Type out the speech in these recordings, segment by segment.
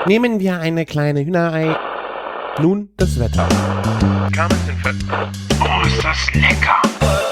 Nehmen wir eine kleine Hühnerei. Nun das Wetter. Oh, ist das lecker!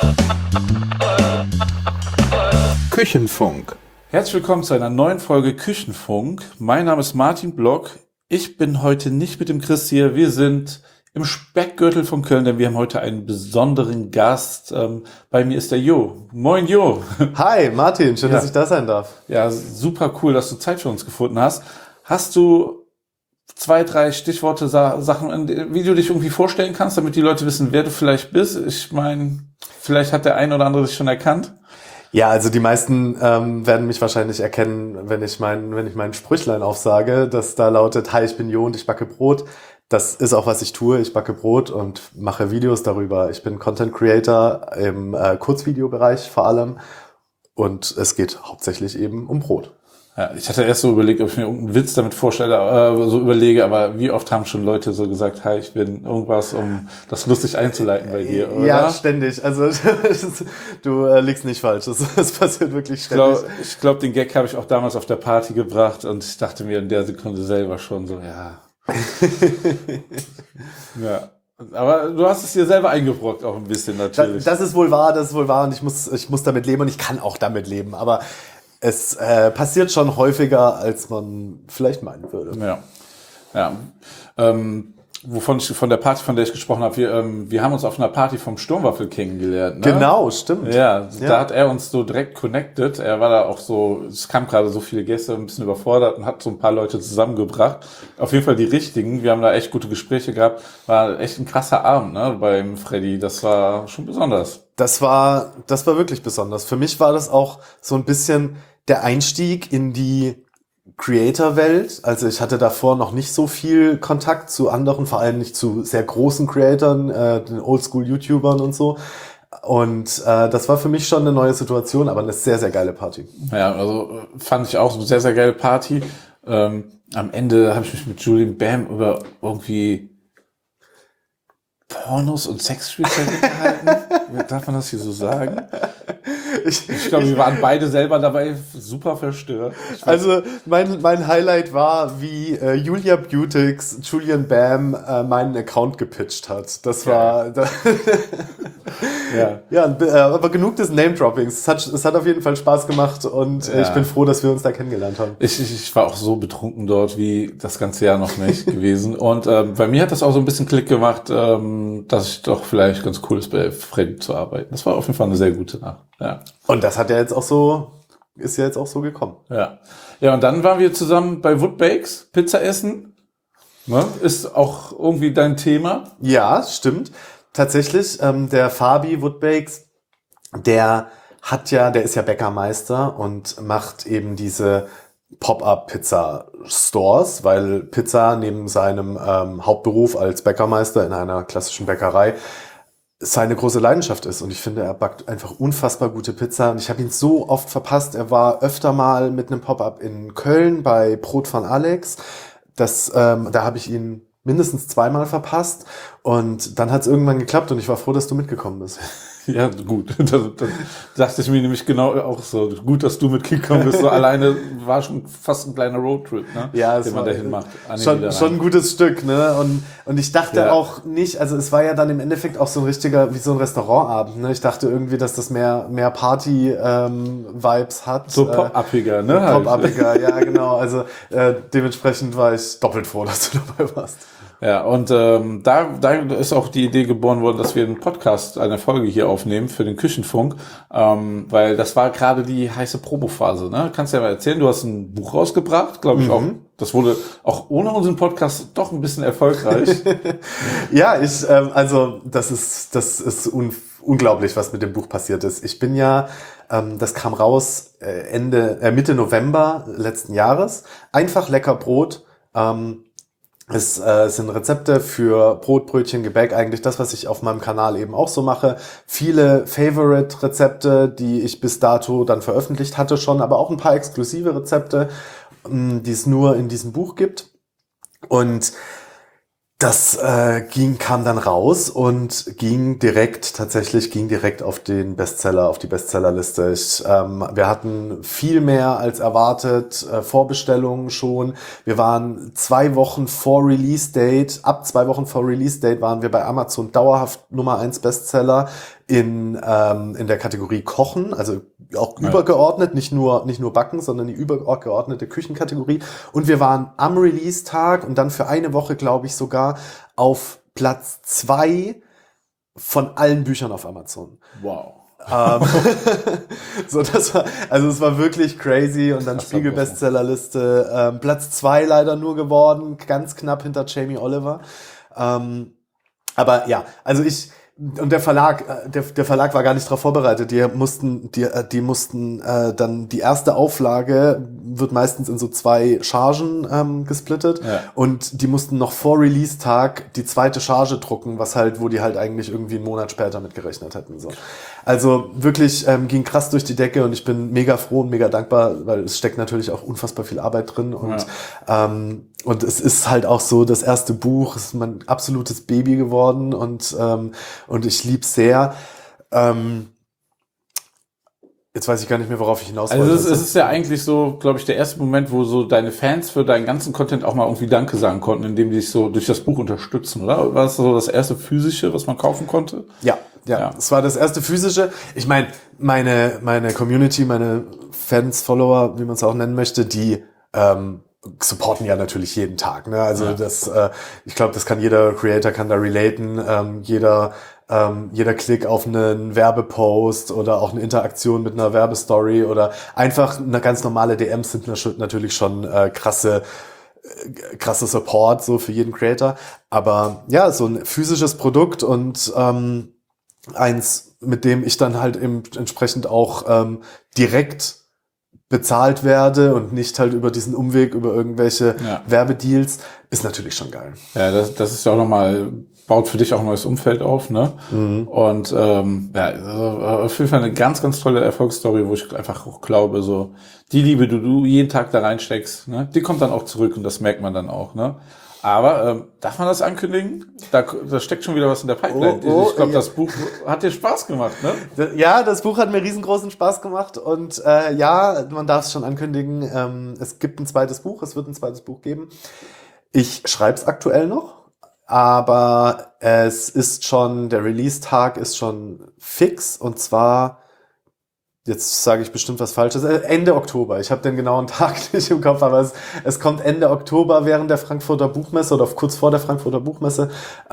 Küchenfunk. Herzlich willkommen zu einer neuen Folge Küchenfunk. Mein Name ist Martin Block. Ich bin heute nicht mit dem Chris hier. Wir sind im Speckgürtel von Köln, denn wir haben heute einen besonderen Gast. Bei mir ist der Jo. Moin Jo. Hi Martin, schön, dass ich da sein darf. Ja, super cool, dass du Zeit für uns gefunden hast. Hast du 2, 3 Stichworte, Sachen, wie du dich irgendwie vorstellen kannst, damit die Leute wissen, wer du vielleicht bist? Ich meine, vielleicht hat der ein oder andere dich schon erkannt. Ja, also die meisten werden mich wahrscheinlich erkennen, wenn ich mein Sprüchlein aufsage, das da lautet: Hi, ich bin Jo und ich backe Brot. Das ist auch, was ich tue. Ich backe Brot und mache Videos darüber. Ich bin Content Creator im Kurzvideobereich vor allem und es geht hauptsächlich eben um Brot. Ja, ich hatte erst so überlegt, ob ich mir irgendeinen Witz damit überlege, aber wie oft haben schon Leute so gesagt, hi, ich bin irgendwas, um das lustig einzuleiten bei dir, oder? Ja, ständig. Also du liegst nicht falsch. Das passiert wirklich ständig. Ich glaube, den Gag habe ich auch damals auf der Party gebracht und ich dachte mir in der Sekunde selber schon so, ja. Ja. Aber du hast es dir selber eingebrockt auch ein bisschen natürlich. Das ist wohl wahr und ich muss damit leben und ich kann auch damit leben, aber es passiert schon häufiger, als man vielleicht meinen würde. Ja. Von der Party, von der ich gesprochen habe, wir haben uns auf einer Party vom Sturmwaffel kennengelernt. Ne? Genau, stimmt. Ja, da hat er uns so direkt connected. Er war da auch so, es kamen gerade so viele Gäste, ein bisschen überfordert und hat so ein paar Leute zusammengebracht. Auf jeden Fall die richtigen. Wir haben da echt gute Gespräche gehabt. War echt ein krasser Abend, ne, beim Freddy. Das war schon besonders. Das war wirklich besonders. Für mich war das auch so ein bisschen der Einstieg in die Creator-Welt. Also ich hatte davor noch nicht so viel Kontakt zu anderen, vor allem nicht zu sehr großen Creatoren, den Oldschool-YouTubern und so. Und das war für mich schon eine neue Situation, aber eine sehr, sehr geile Party. Ja, also fand ich auch so eine sehr, sehr geile Party. Am Ende habe ich mich mit Julian Bam über irgendwie Pornos und Sexspielzeug gehalten. Darf man das hier so sagen? Ich glaube, wir waren beide selber dabei super verstört. Also mein Highlight war, wie Julia Beautix Julian Bam meinen Account gepitcht hat. Das war ja, aber genug des Name-Droppings. Es hat auf jeden Fall Spaß gemacht und ich bin froh, dass wir uns da kennengelernt haben. Ich war auch so betrunken dort wie das ganze Jahr noch nicht gewesen. Und bei mir hat das auch so ein bisschen Klick gemacht, dass ich doch vielleicht ganz cool ist, bei Freddy zu arbeiten. Das war auf jeden Fall eine sehr gute Nacht. Ja. Und das ist ja jetzt auch so gekommen. Ja. Ja, und dann waren wir zusammen bei Woodbakes, Pizza essen. Ne? Ist auch irgendwie dein Thema. Ja, stimmt. Tatsächlich, der Fabi Woodbakes, der ist ja Bäckermeister und macht eben diese Pop-up-Pizza-Stores, weil Pizza neben seinem Hauptberuf als Bäckermeister in einer klassischen Bäckerei seine große Leidenschaft ist. Und ich finde, er backt einfach unfassbar gute Pizza. Und ich habe ihn so oft verpasst. Er war öfter mal mit einem Pop-up in Köln bei Brot von Alex. Da habe ich ihn mindestens 2-mal verpasst. Und dann hat es irgendwann geklappt und ich war froh, dass du mitgekommen bist. Ja, gut. Das dachte ich mir nämlich genau auch so. Gut, dass du mitgekommen bist. So alleine war schon fast ein kleiner Roadtrip, ne? Ja, den man dahin macht. Schon ein gutes Stück, ne? Und ich dachte auch nicht, also es war ja dann im Endeffekt auch so ein richtiger, wie so ein Restaurantabend, ne? Ich dachte irgendwie, dass das mehr Party Vibes hat. So pop-uppiger, ne? Pop-uppiger, ja, genau. Also dementsprechend war ich doppelt froh, dass du dabei warst. Ja, und da ist auch die Idee geboren worden, dass wir einen Podcast, eine Folge hier aufnehmen für den Küchenfunk, weil das war gerade die heiße Probophase, ne? Kannst du ja mal erzählen, du hast ein Buch rausgebracht, glaube ich auch. Das wurde auch ohne unseren Podcast doch ein bisschen erfolgreich. Ja, also das ist unglaublich, was mit dem Buch passiert ist. Ich bin ja, das kam raus Mitte November letzten Jahres. Einfach lecker Brot. Es sind Rezepte für Brot, Brötchen, Gebäck, eigentlich das, was ich auf meinem Kanal eben auch so mache. Viele Favorite-Rezepte, die ich bis dato dann veröffentlicht hatte schon, aber auch ein paar exklusive Rezepte, die es nur in diesem Buch gibt. Und Das kam dann raus und ging direkt auf den Bestseller, auf die Bestsellerliste. Wir hatten viel mehr als erwartet, Vorbestellungen schon. Wir waren 2 Wochen vor Release-Date, ab 2 Wochen vor Release-Date waren wir bei Amazon dauerhaft Nummer 1 Bestseller in der Kategorie Kochen, also auch übergeordnet, nicht nur Backen, sondern die übergeordnete Küchenkategorie. Und wir waren am Release-Tag und dann für eine Woche, glaube ich, sogar auf Platz 2 von allen Büchern auf Amazon. Wow. So, es war wirklich crazy und dann Spiegel-Bestsellerliste, Platz 2 leider nur geworden, ganz knapp hinter Jamie Oliver. Aber ja, also und der Verlag war gar nicht darauf vorbereitet. Die mussten dann die erste Auflage wird meistens in so 2 Chargen gesplittet und die mussten noch vor Release-Tag die zweite Charge drucken, wo die halt eigentlich irgendwie einen Monat später mit gerechnet hätten. So. Also wirklich ging krass durch die Decke und ich bin mega froh und mega dankbar, weil es steckt natürlich auch unfassbar viel Arbeit drin und es ist halt auch so, das erste Buch ist mein absolutes Baby geworden und ich lieb's sehr. Jetzt weiß ich gar nicht mehr, worauf ich hinaus wollte. Also es ist ja eigentlich so, glaube ich, der erste Moment, wo so deine Fans für deinen ganzen Content auch mal irgendwie Danke sagen konnten, indem die dich so durch das Buch unterstützen, oder? War das so das erste physische, was man kaufen konnte? Ja. Es war das erste physische. Ich meine, meine Community, meine Fans, Follower, wie man es auch nennen möchte, die supporten ja natürlich jeden Tag. Ne? Also ich glaube, das kann jeder Creator kann da relaten. Jeder Klick auf einen Werbepost oder auch eine Interaktion mit einer Werbestory oder einfach eine ganz normale DMs sind natürlich schon krasse Support so für jeden Creator. Aber ja, so ein physisches Produkt und eins, mit dem ich dann halt eben entsprechend auch direkt bezahlt werde und nicht halt über diesen Umweg, über irgendwelche Werbedeals, ist natürlich schon geil. Ja, das ist ja auch nochmal, baut für dich auch ein neues Umfeld auf, ne? Mhm. Und also auf jeden Fall eine ganz, ganz tolle Erfolgsstory, wo ich einfach auch glaube, so die Liebe, die du jeden Tag da reinsteckst, ne, die kommt dann auch zurück und das merkt man dann auch, ne? Aber darf man das ankündigen? Da steckt schon wieder was in der Pipeline. Ich glaube, das Buch hat dir Spaß gemacht, ne? Ja, das Buch hat mir riesengroßen Spaß gemacht und man darf es schon ankündigen. Es gibt ein zweites Buch, es wird ein zweites Buch geben. Ich schreibe es aktuell noch, aber es ist schon, der Release-Tag ist schon fix und zwar, jetzt sage ich bestimmt was Falsches, Ende Oktober. Ich habe den genauen Tag nicht im Kopf, aber es kommt Ende Oktober während der Frankfurter Buchmesse oder kurz vor der Frankfurter Buchmesse.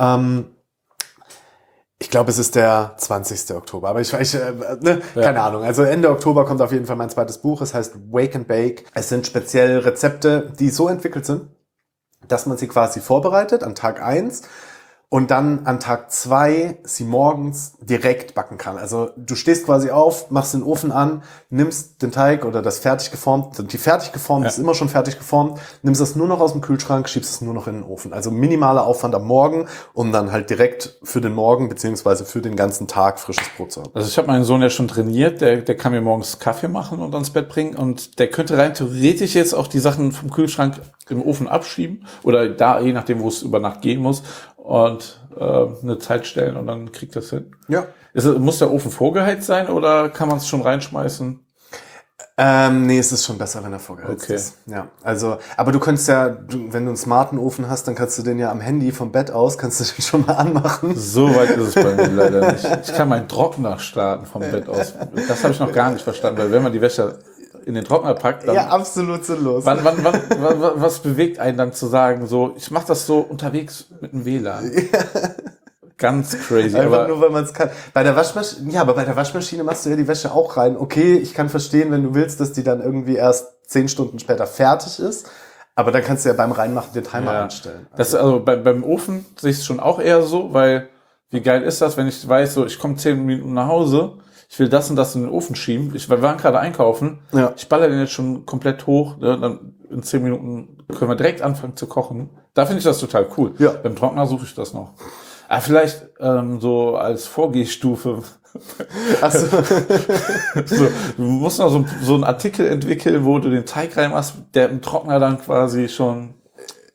Ich glaube, es ist der 20. Oktober, aber keine Ahnung. Also Ende Oktober kommt auf jeden Fall mein zweites Buch. Es heißt Wake and Bake. Es sind speziell Rezepte, die so entwickelt sind, dass man sie quasi vorbereitet an Tag 1 und dann an Tag 2 sie morgens direkt backen kann. Also du stehst quasi auf, machst den Ofen an, nimmst den Teig oder das fertig geformt ist immer schon fertig geformt, nimmst das nur noch aus dem Kühlschrank, schiebst es nur noch in den Ofen. Also minimaler Aufwand am Morgen, um dann halt direkt für den Morgen beziehungsweise für den ganzen Tag frisches Brot zu haben. Also ich habe meinen Sohn ja schon trainiert, der kann mir morgens Kaffee machen und ans Bett bringen und der könnte rein theoretisch jetzt auch die Sachen vom Kühlschrank im Ofen abschieben oder da, je nachdem, wo es über Nacht gehen muss und eine Zeit stellen und dann kriegt das hin. Ja. Muss der Ofen vorgeheizt sein oder kann man es schon reinschmeißen? Nee, es ist schon besser, wenn er vorgeheizt ist. Ja, also, aber du könntest ja, wenn du einen smarten Ofen hast, dann kannst du den ja am Handy vom Bett aus, kannst du den schon mal anmachen. So weit ist es bei mir leider nicht. Ich kann meinen Trockner starten vom Bett aus. Das habe ich noch gar nicht verstanden, weil wenn man die Wäsche in den Trockner packt, dann... Ja, absolut sinnlos. Was bewegt einen dann zu sagen, so, ich mache das so unterwegs mit dem WLAN? Ja. Ganz crazy. Einfach nur, weil man es kann. Bei der Waschmaschine machst du ja die Wäsche auch rein. Okay, ich kann verstehen, wenn du willst, dass die dann irgendwie erst 10 Stunden später fertig ist. Aber dann kannst du ja beim Reinmachen den Timer einstellen. Also beim Ofen sehe ich es schon auch eher so, weil wie geil ist das, wenn ich weiß, so ich komme 10 Minuten nach Hause, ich will das und das in den Ofen schieben. Wir waren gerade einkaufen. Ja. Ich baller den jetzt schon komplett hoch. Ne? Dann in 10 Minuten können wir direkt anfangen zu kochen. Da finde ich das total cool. Ja. Beim Trockner suche ich das noch. Aber vielleicht so als Vorgehstufe. Ach so. Du musst noch so einen Artikel entwickeln, wo du den Teig reinmachst, der im Trockner dann quasi schon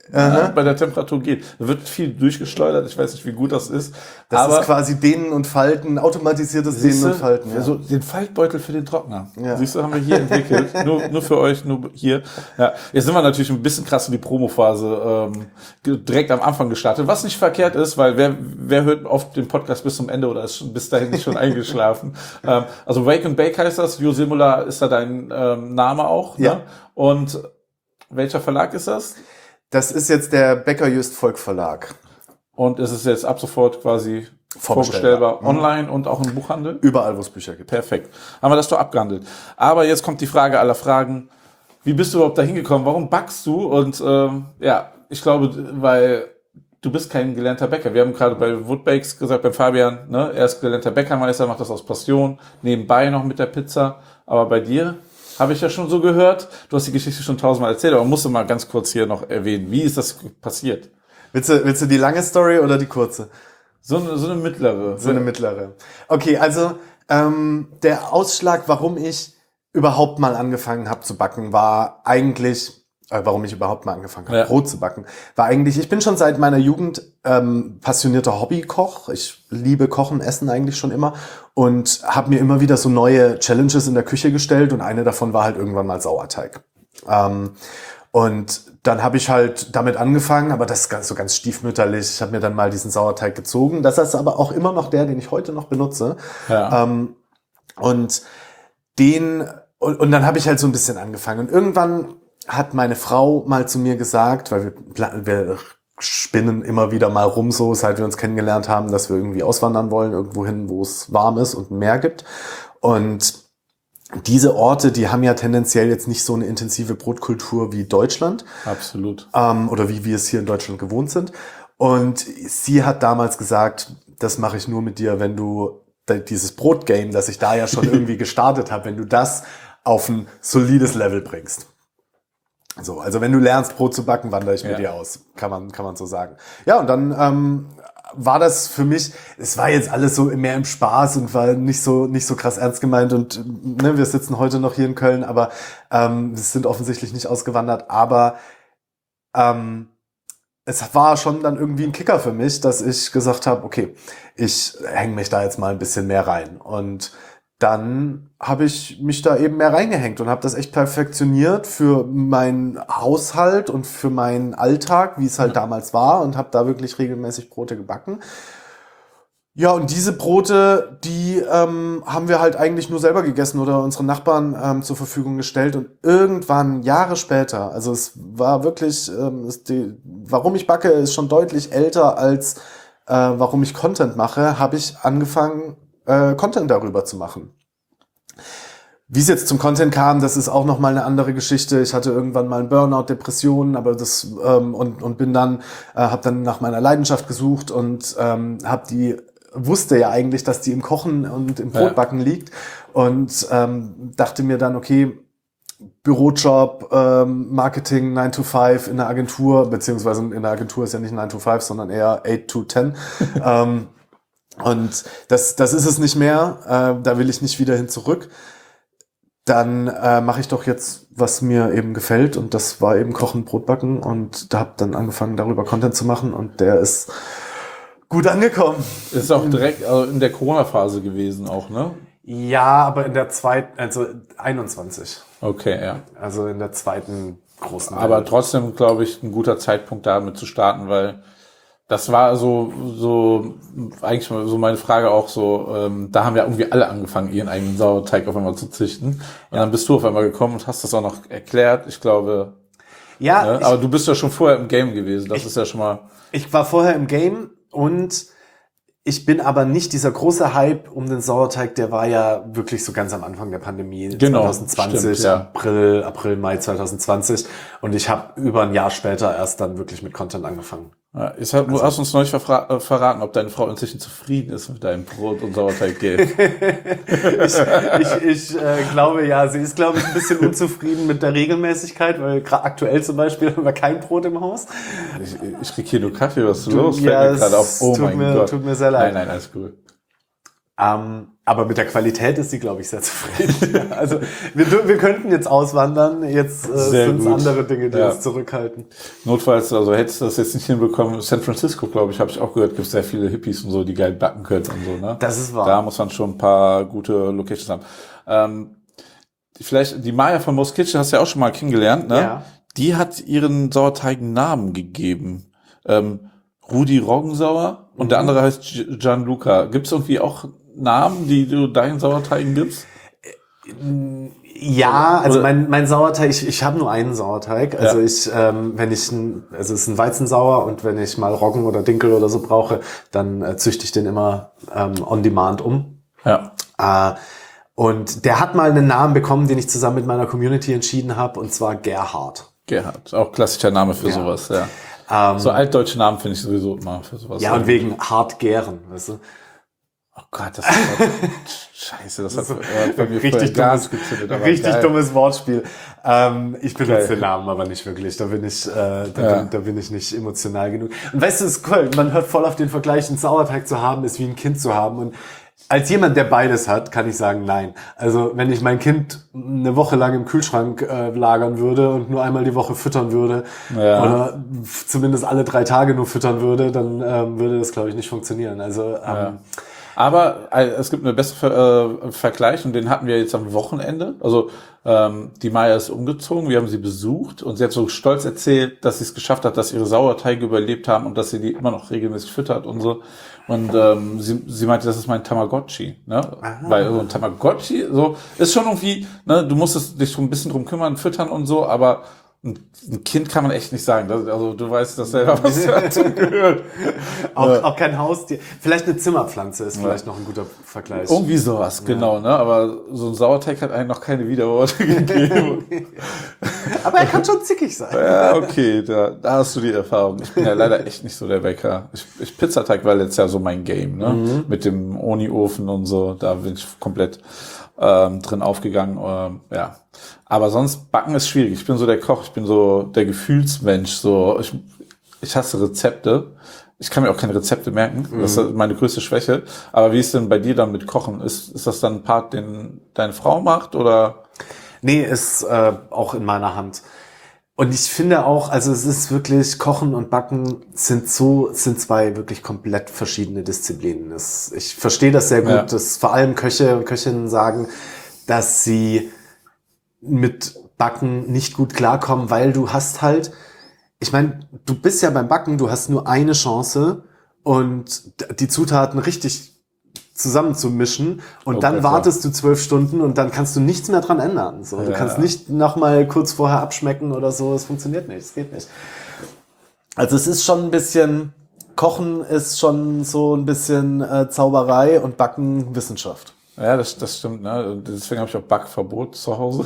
bei der Temperatur geht. Da wird viel durchgeschleudert, ich weiß nicht, wie gut das ist. Das aber ist quasi Dehnen und Falten, automatisiertes Dehnen und Falten. Ja. So den Faltbeutel für den Trockner. Ja. Siehst du, haben wir hier entwickelt. nur für euch, nur hier. Ja. Jetzt sind wir natürlich ein bisschen krass in die Promophase direkt am Anfang gestartet, was nicht verkehrt ist, weil wer hört oft den Podcast bis zum Ende oder ist bis dahin nicht schon eingeschlafen. Also Wake and Bake heißt das. Josimula ist da dein Name auch. Ja. Ne? Und welcher Verlag ist das? Das ist jetzt der Becker Just Volk Verlag. Und ist es jetzt ab sofort quasi vorbestellbar online und auch im Buchhandel? Überall, wo es Bücher gibt. Perfekt. Haben wir das doch abgehandelt. Aber jetzt kommt die Frage aller Fragen. Wie bist du überhaupt da hingekommen? Warum backst du? Und ich glaube, weil du bist kein gelernter Bäcker. Wir haben gerade bei Woodbakes gesagt, beim Fabian, ne, er ist gelernter Bäckermeister, macht das aus Passion, nebenbei noch mit der Pizza. Aber bei dir habe ich ja schon so gehört. Du hast die Geschichte schon 1000-mal erzählt, aber musst du mal ganz kurz hier noch erwähnen. Wie ist das passiert? Willst du die lange Story oder die kurze? So eine mittlere. So eine mittlere. Okay, also der Ausschlag, warum ich überhaupt mal angefangen habe zu backen, war eigentlich, warum ich überhaupt mal angefangen habe, Brot zu backen, war eigentlich, ich bin schon seit meiner Jugend passionierter Hobbykoch. Ich liebe Kochen, Essen eigentlich schon immer und habe mir immer wieder so neue Challenges in der Küche gestellt und eine davon war halt irgendwann mal Sauerteig. Und dann habe ich halt damit angefangen, aber das ist so ganz stiefmütterlich. Ich habe mir dann mal diesen Sauerteig gezogen. Das ist aber auch immer noch der, den ich heute noch benutze. Ja. Und dann habe ich halt so ein bisschen angefangen. Und irgendwann hat meine Frau mal zu mir gesagt, weil wir spinnen immer wieder mal rum so, seit wir uns kennengelernt haben, dass wir irgendwie auswandern wollen, irgendwo hin, wo es warm ist und ein Meer gibt. Und diese Orte, die haben ja tendenziell jetzt nicht so eine intensive Brotkultur wie Deutschland. Absolut. Oder wie wir es hier in Deutschland gewohnt sind. Und sie hat damals gesagt, das mache ich nur mit dir, wenn du dieses Brotgame, das ich da ja schon irgendwie gestartet habe, wenn du das auf ein solides Level bringst. So, also wenn du lernst, Brot zu backen, wandere ich mit dir aus. Kann man so sagen. Ja, und dann war das für mich, es war jetzt alles so mehr im Spaß und war nicht so krass ernst gemeint und wir sitzen heute noch hier in Köln, aber wir sind offensichtlich nicht ausgewandert, aber es war schon dann irgendwie ein Kicker für mich, dass ich gesagt habe, okay, ich hänge mich da jetzt mal ein bisschen mehr rein und dann habe ich mich da eben mehr reingehängt und habe das echt perfektioniert für meinen Haushalt und für meinen Alltag, wie es halt damals war und habe da wirklich regelmäßig Brote gebacken. Ja, und diese Brote, die haben wir halt eigentlich nur selber gegessen oder unseren Nachbarn zur Verfügung gestellt und irgendwann, Jahre später, also es war wirklich, warum ich backe, ist schon deutlich älter als warum ich Content mache, habe ich angefangen, Content darüber zu machen. Wie es jetzt zum Content kam, das ist auch noch mal eine andere Geschichte. Ich hatte irgendwann mal einen Burnout, Depressionen, aber das und bin dann habe dann nach meiner Leidenschaft gesucht und wusste ja eigentlich, dass die im Kochen und im Brotbacken liegt und dachte mir dann, okay, Bürojob, Marketing 9 to 5 in der Agentur, beziehungsweise in der Agentur ist ja nicht 9 to 5, sondern eher 8 to 10. Und das ist es nicht mehr. Da will ich nicht wieder hin zurück. Dann mache ich doch jetzt, was mir eben gefällt. Und das war eben Kochen, Brotbacken. Und da habe dann angefangen, darüber Content zu machen. Und der ist gut angekommen. Ist auch direkt in der Corona-Phase gewesen auch, ne? Ja, aber in der zweiten, also 21. Okay, ja. Also in der zweiten großen Welle. Aber trotzdem, glaube ich, ein guter Zeitpunkt damit zu starten, weil das war so eigentlich so meine Frage auch so, da haben ja irgendwie alle angefangen, ihren eigenen Sauerteig auf einmal zu züchten. Und dann bist du auf einmal gekommen und hast das auch noch erklärt. Ich glaube, ja, ne? Aber du bist ja schon vorher im Game gewesen. Das ist ja schon mal. Ich war vorher im Game und ich bin aber nicht dieser große Hype um den Sauerteig, der war ja wirklich so ganz am Anfang der Pandemie, genau, 2020, stimmt, ja. April, Mai 2020 und ich habe über ein Jahr später erst dann wirklich mit Content angefangen. Ja, du hast uns neulich verraten, ob deine Frau inzwischen zufrieden ist mit deinem Brot- und Sauerteig-Game. ich glaube ja, sie ist, glaube ich, ein bisschen unzufrieden mit der Regelmäßigkeit, weil aktuell zum Beispiel haben wir kein Brot im Haus. Ich krieg hier nur Kaffee, was ist los? Ja, Fällt mir gerade auf. Oh mein Gott. Tut mir sehr leid. Nein, alles cool. Aber mit der Qualität ist sie, glaube ich, sehr zufrieden. Also wir könnten jetzt auswandern, jetzt sind es andere Dinge, die uns zurückhalten. Notfalls, also hättest du das jetzt nicht hinbekommen, San Francisco, glaube ich, habe ich auch gehört, gibt es sehr viele Hippies und so, die geil backen können und so. Ne? Das ist wahr. Da muss man schon ein paar gute Locations haben. Vielleicht die Maya von Mo's Kitchen hast du ja auch schon mal kennengelernt, ne? Ja. Die hat ihren Sauerteig einen Namen gegeben. Rudi Roggensauer und der andere heißt Gianluca. Gibt es irgendwie auch Namen, die du deinen Sauerteigen gibst? Ja, also mein Sauerteig, ich habe nur einen Sauerteig. Also es ist ein Weizensauer und wenn ich mal Roggen oder Dinkel oder so brauche, dann züchte ich den immer on demand um. Ja. Und der hat mal einen Namen bekommen, den ich zusammen mit meiner Community entschieden habe, und zwar Gerhard. Gerhard, auch klassischer Name für sowas, ja. So altdeutsche Namen finde ich sowieso immer für sowas. Ja, und wegen hart gären, weißt du? Oh Gott, das ist scheiße, das hat bei mir richtig Gas gezündet. Richtig dummes Wortspiel. Ich benutze den Namen aber nicht wirklich. Da bin ich nicht emotional genug. Und weißt du, es ist cool. Man hört voll auf den Vergleich, einen Sauerteig zu haben, ist wie ein Kind zu haben. Und als jemand, der beides hat, kann ich sagen, nein. Also wenn ich mein Kind eine Woche lang im Kühlschrank lagern würde und nur einmal die Woche füttern würde oder zumindest alle 3 Tage nur füttern würde, dann würde das, glaube ich, nicht funktionieren. Also aber es gibt eine bessere Vergleich und den hatten wir jetzt am Wochenende. Also die Maya ist umgezogen, wir haben sie besucht und sie hat so stolz erzählt, dass sie es geschafft hat, dass ihre Sauerteige überlebt haben und dass sie die immer noch regelmäßig füttert und so. Und sie meinte, das ist mein Tamagotchi, ne? Weil so ein Tamagotchi so ist schon irgendwie, ne, du musst dich so ein bisschen drum kümmern, füttern und so, aber ein Kind kann man echt nicht sagen. Also du weißt das selber, was dazu gehört. Auch kein Haustier. Vielleicht eine Zimmerpflanze ist vielleicht noch ein guter Vergleich. Irgendwie sowas, genau, ne? Aber so ein Sauerteig hat eigentlich noch keine Widerworte gegeben. Aber er kann schon zickig sein. Ja, okay, da hast du die Erfahrung. Ich bin ja leider echt nicht so der Bäcker. Pizzateig war letztes Jahr so mein Game, ne? Mit dem Oni-Ofen und so, da bin ich komplett drin aufgegangen, ja. Aber sonst backen ist schwierig. Ich bin so der Koch, ich bin so der Gefühlsmensch, so ich hasse Rezepte. Ich kann mir auch keine Rezepte merken. Das ist meine größte Schwäche. Aber wie ist denn bei dir dann mit Kochen? Ist das dann ein Part, den deine Frau macht oder? Nee, ist auch in meiner Hand. Und ich finde auch, also es ist wirklich, Kochen und Backen sind 2 wirklich komplett verschiedene Disziplinen. Ich verstehe das sehr gut, dass vor allem Köche und Köchinnen sagen, dass sie mit Backen nicht gut klarkommen, weil du hast halt, ich meine, du bist ja beim Backen, du hast nur eine Chance und die Zutaten richtig zusammenzumischen und dann wartest du 12 Stunden und dann kannst du nichts mehr dran ändern. So, du kannst nicht nochmal kurz vorher abschmecken oder so, es funktioniert nicht, es geht nicht. Also es ist schon ein bisschen, Kochen ist schon so ein bisschen Zauberei und Backen Wissenschaft. Ja, das stimmt, ne? Deswegen habe ich auch Backverbot zu Hause.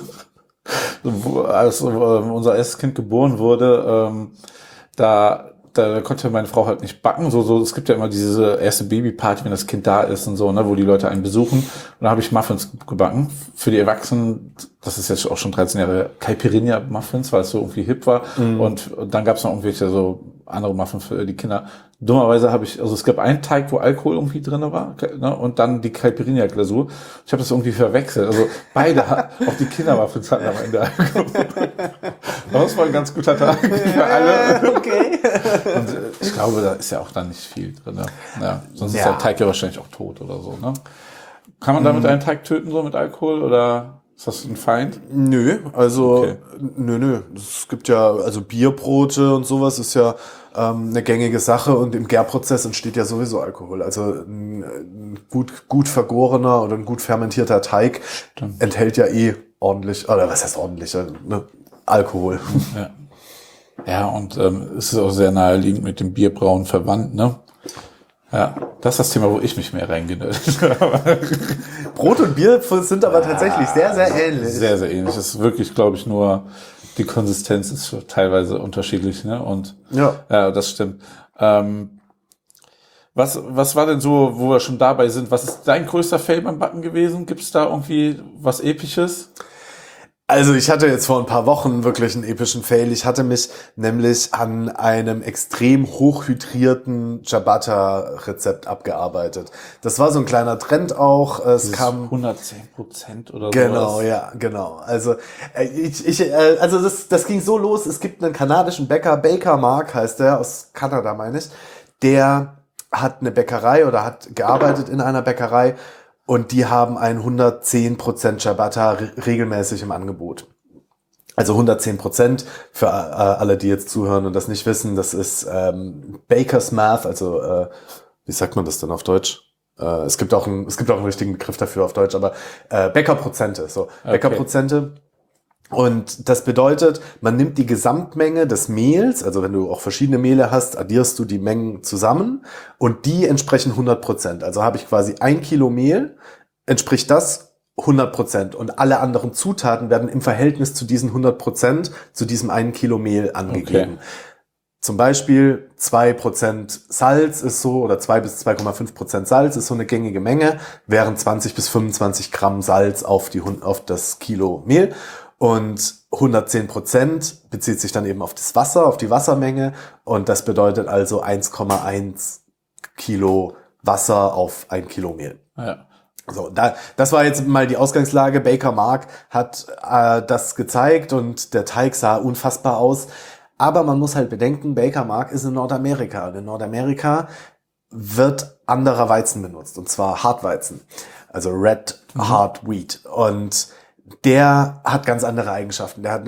Als unser erstes Kind geboren wurde, da konnte meine Frau halt nicht backen. So, es gibt ja immer diese erste Babyparty, wenn das Kind da ist und so, ne, wo die Leute einen besuchen. Und da habe ich Muffins gebacken. Für die Erwachsenen, das ist jetzt auch schon 13 Jahre, Caipirinha Muffins, weil es so irgendwie hip war. Und dann gab es noch irgendwelche so andere Muffins für die Kinder. Dummerweise es gab einen Teig, wo Alkohol irgendwie drin war, ne, und dann die Caipirinha-Glasur. Ich habe das irgendwie verwechselt. Also beide, auch die Kindermuffins hatten am Ende Alkohol. Das war ein ganz guter Tag für alle. Okay. Und ich glaube, da ist ja auch dann nicht viel drin. Ne? Ja, sonst ist der Teig ja wahrscheinlich auch tot oder so. Ne? Kann man damit einen Teig töten, so mit Alkohol, oder ist das ein Feind? Nö, also nö. Es gibt ja, also Bierbrote und sowas ist ja eine gängige Sache und im Gärprozess entsteht ja sowieso Alkohol. Also ein gut vergorener oder ein gut fermentierter Teig enthält ja ordentlich, oder was heißt ordentlich, ne? Alkohol. Ja. Ja, und es ist auch sehr naheliegend mit dem Bierbrauen verwandt, ne? Ja, das ist das Thema, wo ich mich mehr reingenördet habe. Brot und Bier sind aber tatsächlich sehr, sehr ähnlich. Sehr, sehr ähnlich. Es ist wirklich, glaube ich, nur die Konsistenz ist teilweise unterschiedlich, ne? Und ja, das stimmt. Was war denn so, wo wir schon dabei sind? Was ist dein größter Fail beim Backen gewesen? Gibt es da irgendwie was Episches? Also ich hatte jetzt vor ein paar Wochen wirklich einen epischen Fail. Ich hatte mich nämlich an einem extrem hochhydrierten Ciabatta-Rezept abgearbeitet. Das war so ein kleiner Trend auch. Es kam 110% oder so. Genau, ja, genau. Also also das ging so los. Es gibt einen kanadischen Bäcker, Baker Mark heißt der, aus Kanada meine ich. Der hat eine Bäckerei oder hat gearbeitet in einer Bäckerei. Und die haben ein 110% Ciabatta regelmäßig im Angebot. Also 110% für alle, die jetzt zuhören und das nicht wissen. Das ist Baker's Math, also wie sagt man das denn auf Deutsch? Es gibt auch einen richtigen Begriff dafür auf Deutsch, aber Bäckerprozente. So, okay. Bäckerprozente. Und das bedeutet, man nimmt die Gesamtmenge des Mehls, also wenn du auch verschiedene Mehle hast, addierst du die Mengen zusammen und die entsprechen 100%. Also habe ich quasi 1 Kilo Mehl, entspricht das 100% und alle anderen Zutaten werden im Verhältnis zu diesen 100%, zu diesem 1 Kilo Mehl angegeben. Okay. Zum Beispiel 2% Salz ist so, oder 2 bis 2,5% Salz ist so eine gängige Menge, während 20 bis 25 Gramm Salz auf das Kilo Mehl. Und 110% bezieht sich dann eben auf das Wasser, auf die Wassermenge. Und das bedeutet also 1,1 Kilo Wasser auf 1 Kilo Mehl. Ja. So, das war jetzt mal die Ausgangslage. Baker Mark hat das gezeigt und der Teig sah unfassbar aus. Aber man muss halt bedenken, Baker Mark ist in Nordamerika. Und in Nordamerika wird anderer Weizen benutzt, und zwar Hartweizen. Also Red Hard Wheat. Und der hat ganz andere Eigenschaften. Der hat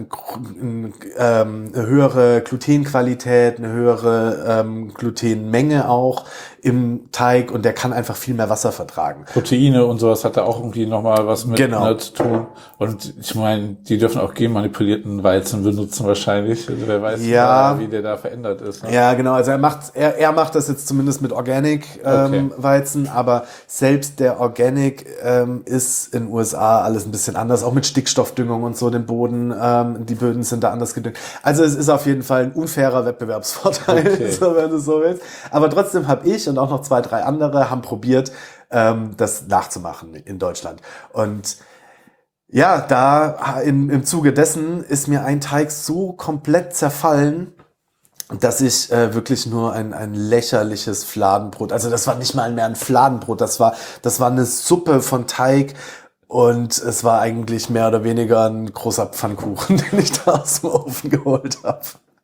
eine höhere Glutenqualität, eine höhere Glutenmenge auch im Teig und der kann einfach viel mehr Wasser vertragen. Proteine und sowas hat da auch irgendwie nochmal was mit zu tun. Und ich meine, die dürfen auch genmanipulierten Weizen benutzen wahrscheinlich. Also wer weiß, wie der da verändert ist. Ne? Ja, genau. Also er macht das jetzt zumindest mit Organic Weizen, aber selbst der Organic ist in den USA alles ein bisschen anders, auch mit Stickstoffdüngung und so, den Boden, die Böden sind da anders gedüngt. Also es ist auf jeden Fall ein unfairer Wettbewerbsvorteil, so, wenn du so willst. Aber trotzdem habe ich und auch noch 2, 3 andere haben probiert, das nachzumachen in Deutschland. Und ja, da im Zuge dessen ist mir ein Teig so komplett zerfallen, dass ich wirklich nur ein lächerliches Fladenbrot, also das war nicht mal mehr ein Fladenbrot, das war eine Suppe von Teig und es war eigentlich mehr oder weniger ein großer Pfannkuchen, den ich da aus dem Ofen geholt habe.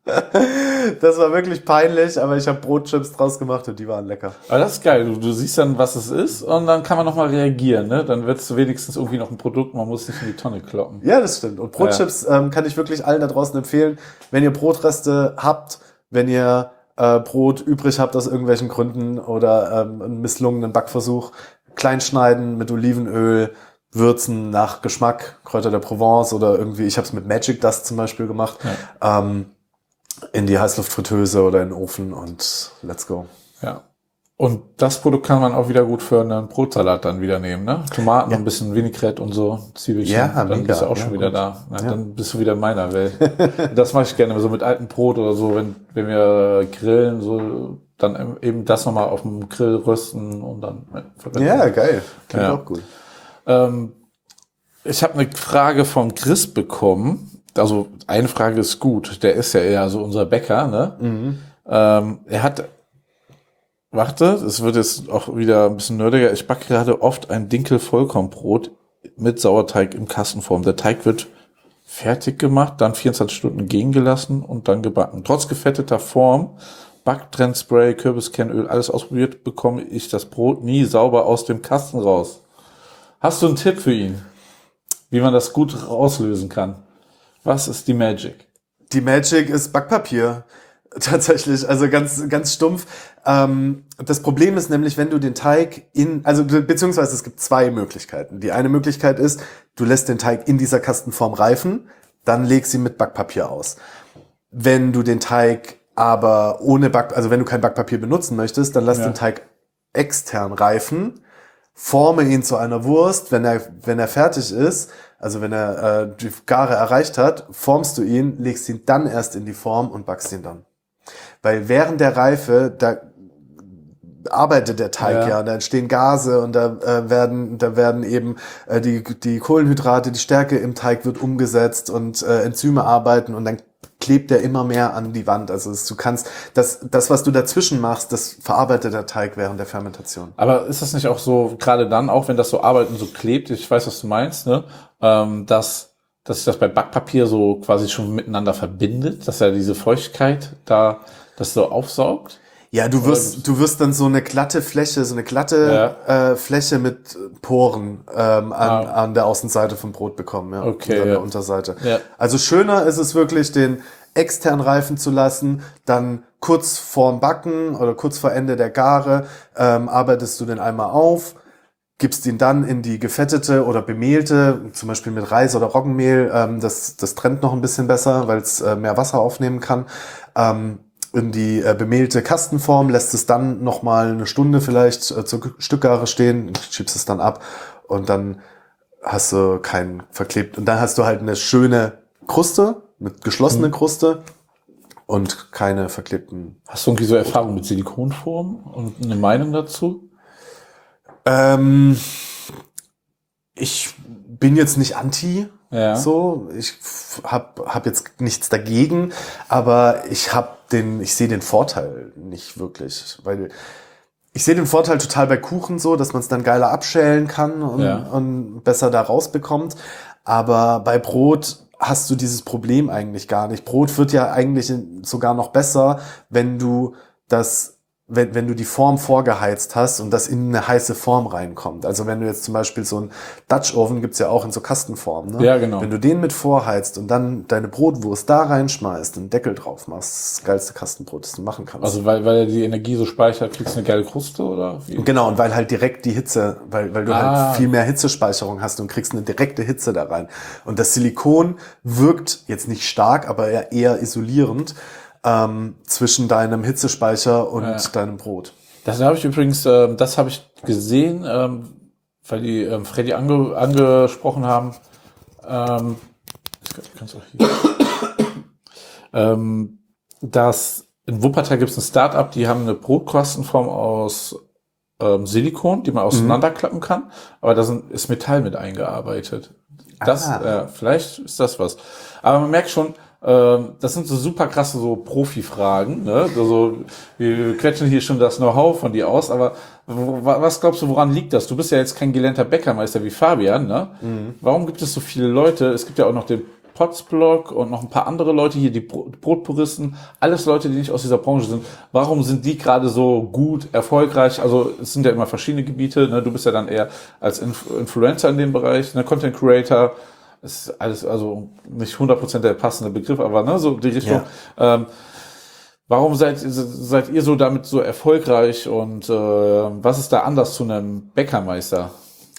Das war wirklich peinlich, aber ich habe Brotchips draus gemacht und die waren lecker. Aber das ist geil, du siehst dann, was es ist und dann kann man nochmal reagieren, ne? Dann wird es wenigstens irgendwie noch ein Produkt, man muss nicht in die Tonne kloppen. Ja, das stimmt. Und Brotchips kann ich wirklich allen da draußen empfehlen, wenn ihr Brotreste habt, wenn ihr Brot übrig habt aus irgendwelchen Gründen oder einen misslungenen Backversuch, klein schneiden mit Olivenöl, würzen nach Geschmack, Kräuter der Provence oder irgendwie, ich habe es mit Magic Dust zum Beispiel gemacht, in die Heißluftfritteuse oder in den Ofen und let's go. Ja. Und das Produkt kann man auch wieder gut für einen Brotsalat dann wieder nehmen, ne? Tomaten, ein bisschen Vinaigrette und so, Zwiebelchen. Ja, dann mega. bist du auch schon wieder da. Ja, dann bist du wieder in meiner Welt. Das mache ich gerne, so mit altem Brot oder so, wenn wir grillen, so dann eben das nochmal auf dem Grill rösten und dann verwenden. Ja, geil. Klingt auch gut. Ich habe eine Frage von Chris bekommen. Also eine Frage ist gut. Der ist ja eher so unser Bäcker, ne? Er hat, es wird jetzt auch wieder ein bisschen nerdiger. Ich backe gerade oft ein Dinkel-Vollkornbrot mit Sauerteig im Kastenform. Der Teig wird fertig gemacht, dann 24 Stunden gehen gelassen und dann gebacken. Trotz gefetteter Form, Backtrendspray, Kürbiskernöl, alles ausprobiert, bekomme ich das Brot nie sauber aus dem Kasten raus. Hast du einen Tipp für ihn, wie man das gut rauslösen kann? Was ist die Magic? Die Magic ist Backpapier. Tatsächlich, also ganz, ganz stumpf. Das Problem ist nämlich, wenn du den Teig beziehungsweise es gibt 2 Möglichkeiten. Die eine Möglichkeit ist, du lässt den Teig in dieser Kastenform reifen, dann legst ihn mit Backpapier aus. Wenn du den Teig aber wenn du kein Backpapier benutzen möchtest, dann lass den Teig extern reifen, forme ihn zu einer Wurst, wenn er fertig ist, also wenn er die Gare erreicht hat, formst du ihn, legst ihn dann erst in die Form und backst ihn dann. Weil während der Reife, arbeitet der Teig ja, und da entstehen Gase und da werden eben die Kohlenhydrate, die Stärke im Teig wird umgesetzt und Enzyme arbeiten und dann klebt der immer mehr an die Wand. Also du kannst das, was du dazwischen machst, das verarbeitet der Teig während der Fermentation. Aber ist das nicht auch so, gerade dann, auch wenn das so arbeitet und so klebt, ich weiß, was du meinst, ne, dass sich das bei Backpapier so quasi schon miteinander verbindet, dass er diese Feuchtigkeit da das so aufsaugt? Ja, du wirst dann so eine glatte Fläche, Fläche mit Poren an der Außenseite vom Brot bekommen, ja. Okay. Und an der Unterseite. Ja. Also schöner ist es wirklich, den extern reifen zu lassen, dann kurz vorm Backen oder kurz vor Ende der Gare arbeitest du den einmal auf, gibst ihn dann in die gefettete oder bemehlte, zum Beispiel mit Reis oder Roggenmehl, das trennt noch ein bisschen besser, weil es mehr Wasser aufnehmen kann, in die bemehlte Kastenform, lässt es dann nochmal eine Stunde vielleicht zur Stückgare stehen, schiebst es dann ab und dann hast du keinen verklebt. Und dann hast du halt eine schöne Kruste, mit geschlossene Kruste und keine verklebten. Hast du irgendwie so Erfahrung mit Silikonformen und eine Meinung dazu? Ich bin jetzt nicht anti, so. Ich hab jetzt nichts dagegen, aber ich sehe den Vorteil nicht wirklich, weil ich sehe den Vorteil total bei Kuchen so, dass man es dann geiler abschälen kann und besser da rausbekommt. Aber bei Brot hast du dieses Problem eigentlich gar nicht. Brot wird ja eigentlich sogar noch besser, wenn du wenn du die Form vorgeheizt hast und das in eine heiße Form reinkommt. Also wenn du jetzt zum Beispiel so einen Dutch Oven gibt's ja auch in so Kastenformen, ne? Ja, genau. Wenn du den mit vorheizt und dann deine Brotwurst da reinschmeißt, einen Deckel drauf machst, das geilste Kastenbrot, das du machen kannst. Also weil er die Energie so speichert, kriegst du eine geile Kruste oder wie? Genau, und weil halt direkt die Hitze, weil du halt viel mehr Hitzespeicherung hast und kriegst eine direkte Hitze da rein. Und das Silikon wirkt jetzt nicht stark, aber eher isolierend zwischen deinem Hitzespeicher und deinem Brot. Das habe ich übrigens, das habe ich gesehen, weil die Freddy angesprochen haben. Kannst auch hier. Dass in Wuppertal gibt es ein Start-up, die haben eine Brotkastenform aus Silikon, die man auseinanderklappen kann, aber da ist Metall mit eingearbeitet. Vielleicht ist das was. Aber man merkt schon, das sind so super krasse so Profi-Fragen, ne? Also, wir quetschen hier schon das Know-how von dir aus, aber was glaubst du, woran liegt das? Du bist ja jetzt kein gelernter Bäckermeister wie Fabian, ne? Warum gibt es so viele Leute? Es gibt ja auch noch den Potts-Blog und noch ein paar andere Leute hier, die Brotpuristen, alles Leute, die nicht aus dieser Branche sind. Warum sind die gerade so gut, erfolgreich? Also es sind ja immer verschiedene Gebiete, ne? Du bist ja dann eher als Influencer in dem Bereich, ne? Content Creator, ist alles, also nicht 100% der passende Begriff, aber ne, so die Richtung. Ja. Warum seid ihr so damit so erfolgreich und was ist da anders zu einem Bäckermeister?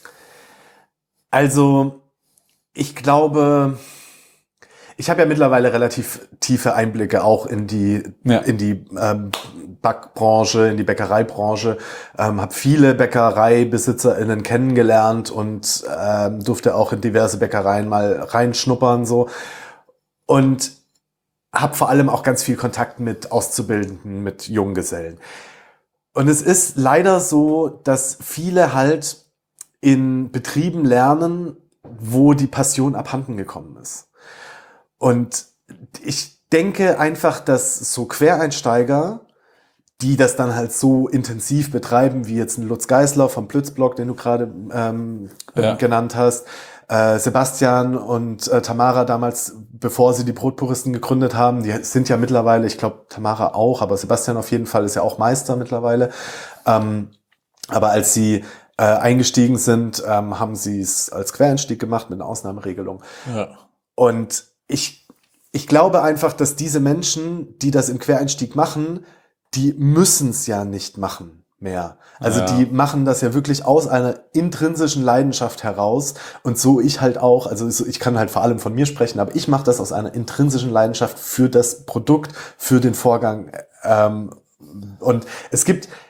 Also, ich glaube, ich habe ja mittlerweile relativ tiefe Einblicke auch in die Backbranche, in die Bäckereibranche, habe viele BäckereibesitzerInnen kennengelernt und durfte auch in diverse Bäckereien mal reinschnuppern so und habe vor allem auch ganz viel Kontakt mit Auszubildenden, mit Junggesellen. Und es ist leider so, dass viele halt in Betrieben lernen, wo die Passion abhanden gekommen ist. Und ich denke einfach, dass so Quereinsteiger, die das dann halt so intensiv betreiben, wie jetzt ein Lutz Geisler vom Plützblog, den du gerade genannt hast, Sebastian und Tamara damals, bevor sie die Brotpuristen gegründet haben, die sind ja mittlerweile, ich glaube Tamara auch, aber Sebastian auf jeden Fall ist ja auch Meister mittlerweile. Aber als sie eingestiegen sind, haben sie es als Quereinstieg gemacht mit einer Ausnahmeregelung. Ja. Und ich glaube einfach, dass diese Menschen, die das im Quereinstieg machen, die müssen es ja nicht machen mehr. Also die machen das ja wirklich aus einer intrinsischen Leidenschaft heraus. Und so ich halt auch, also ich kann halt vor allem von mir sprechen, aber ich mache das aus einer intrinsischen Leidenschaft für das Produkt, für den Vorgang. Und es gibt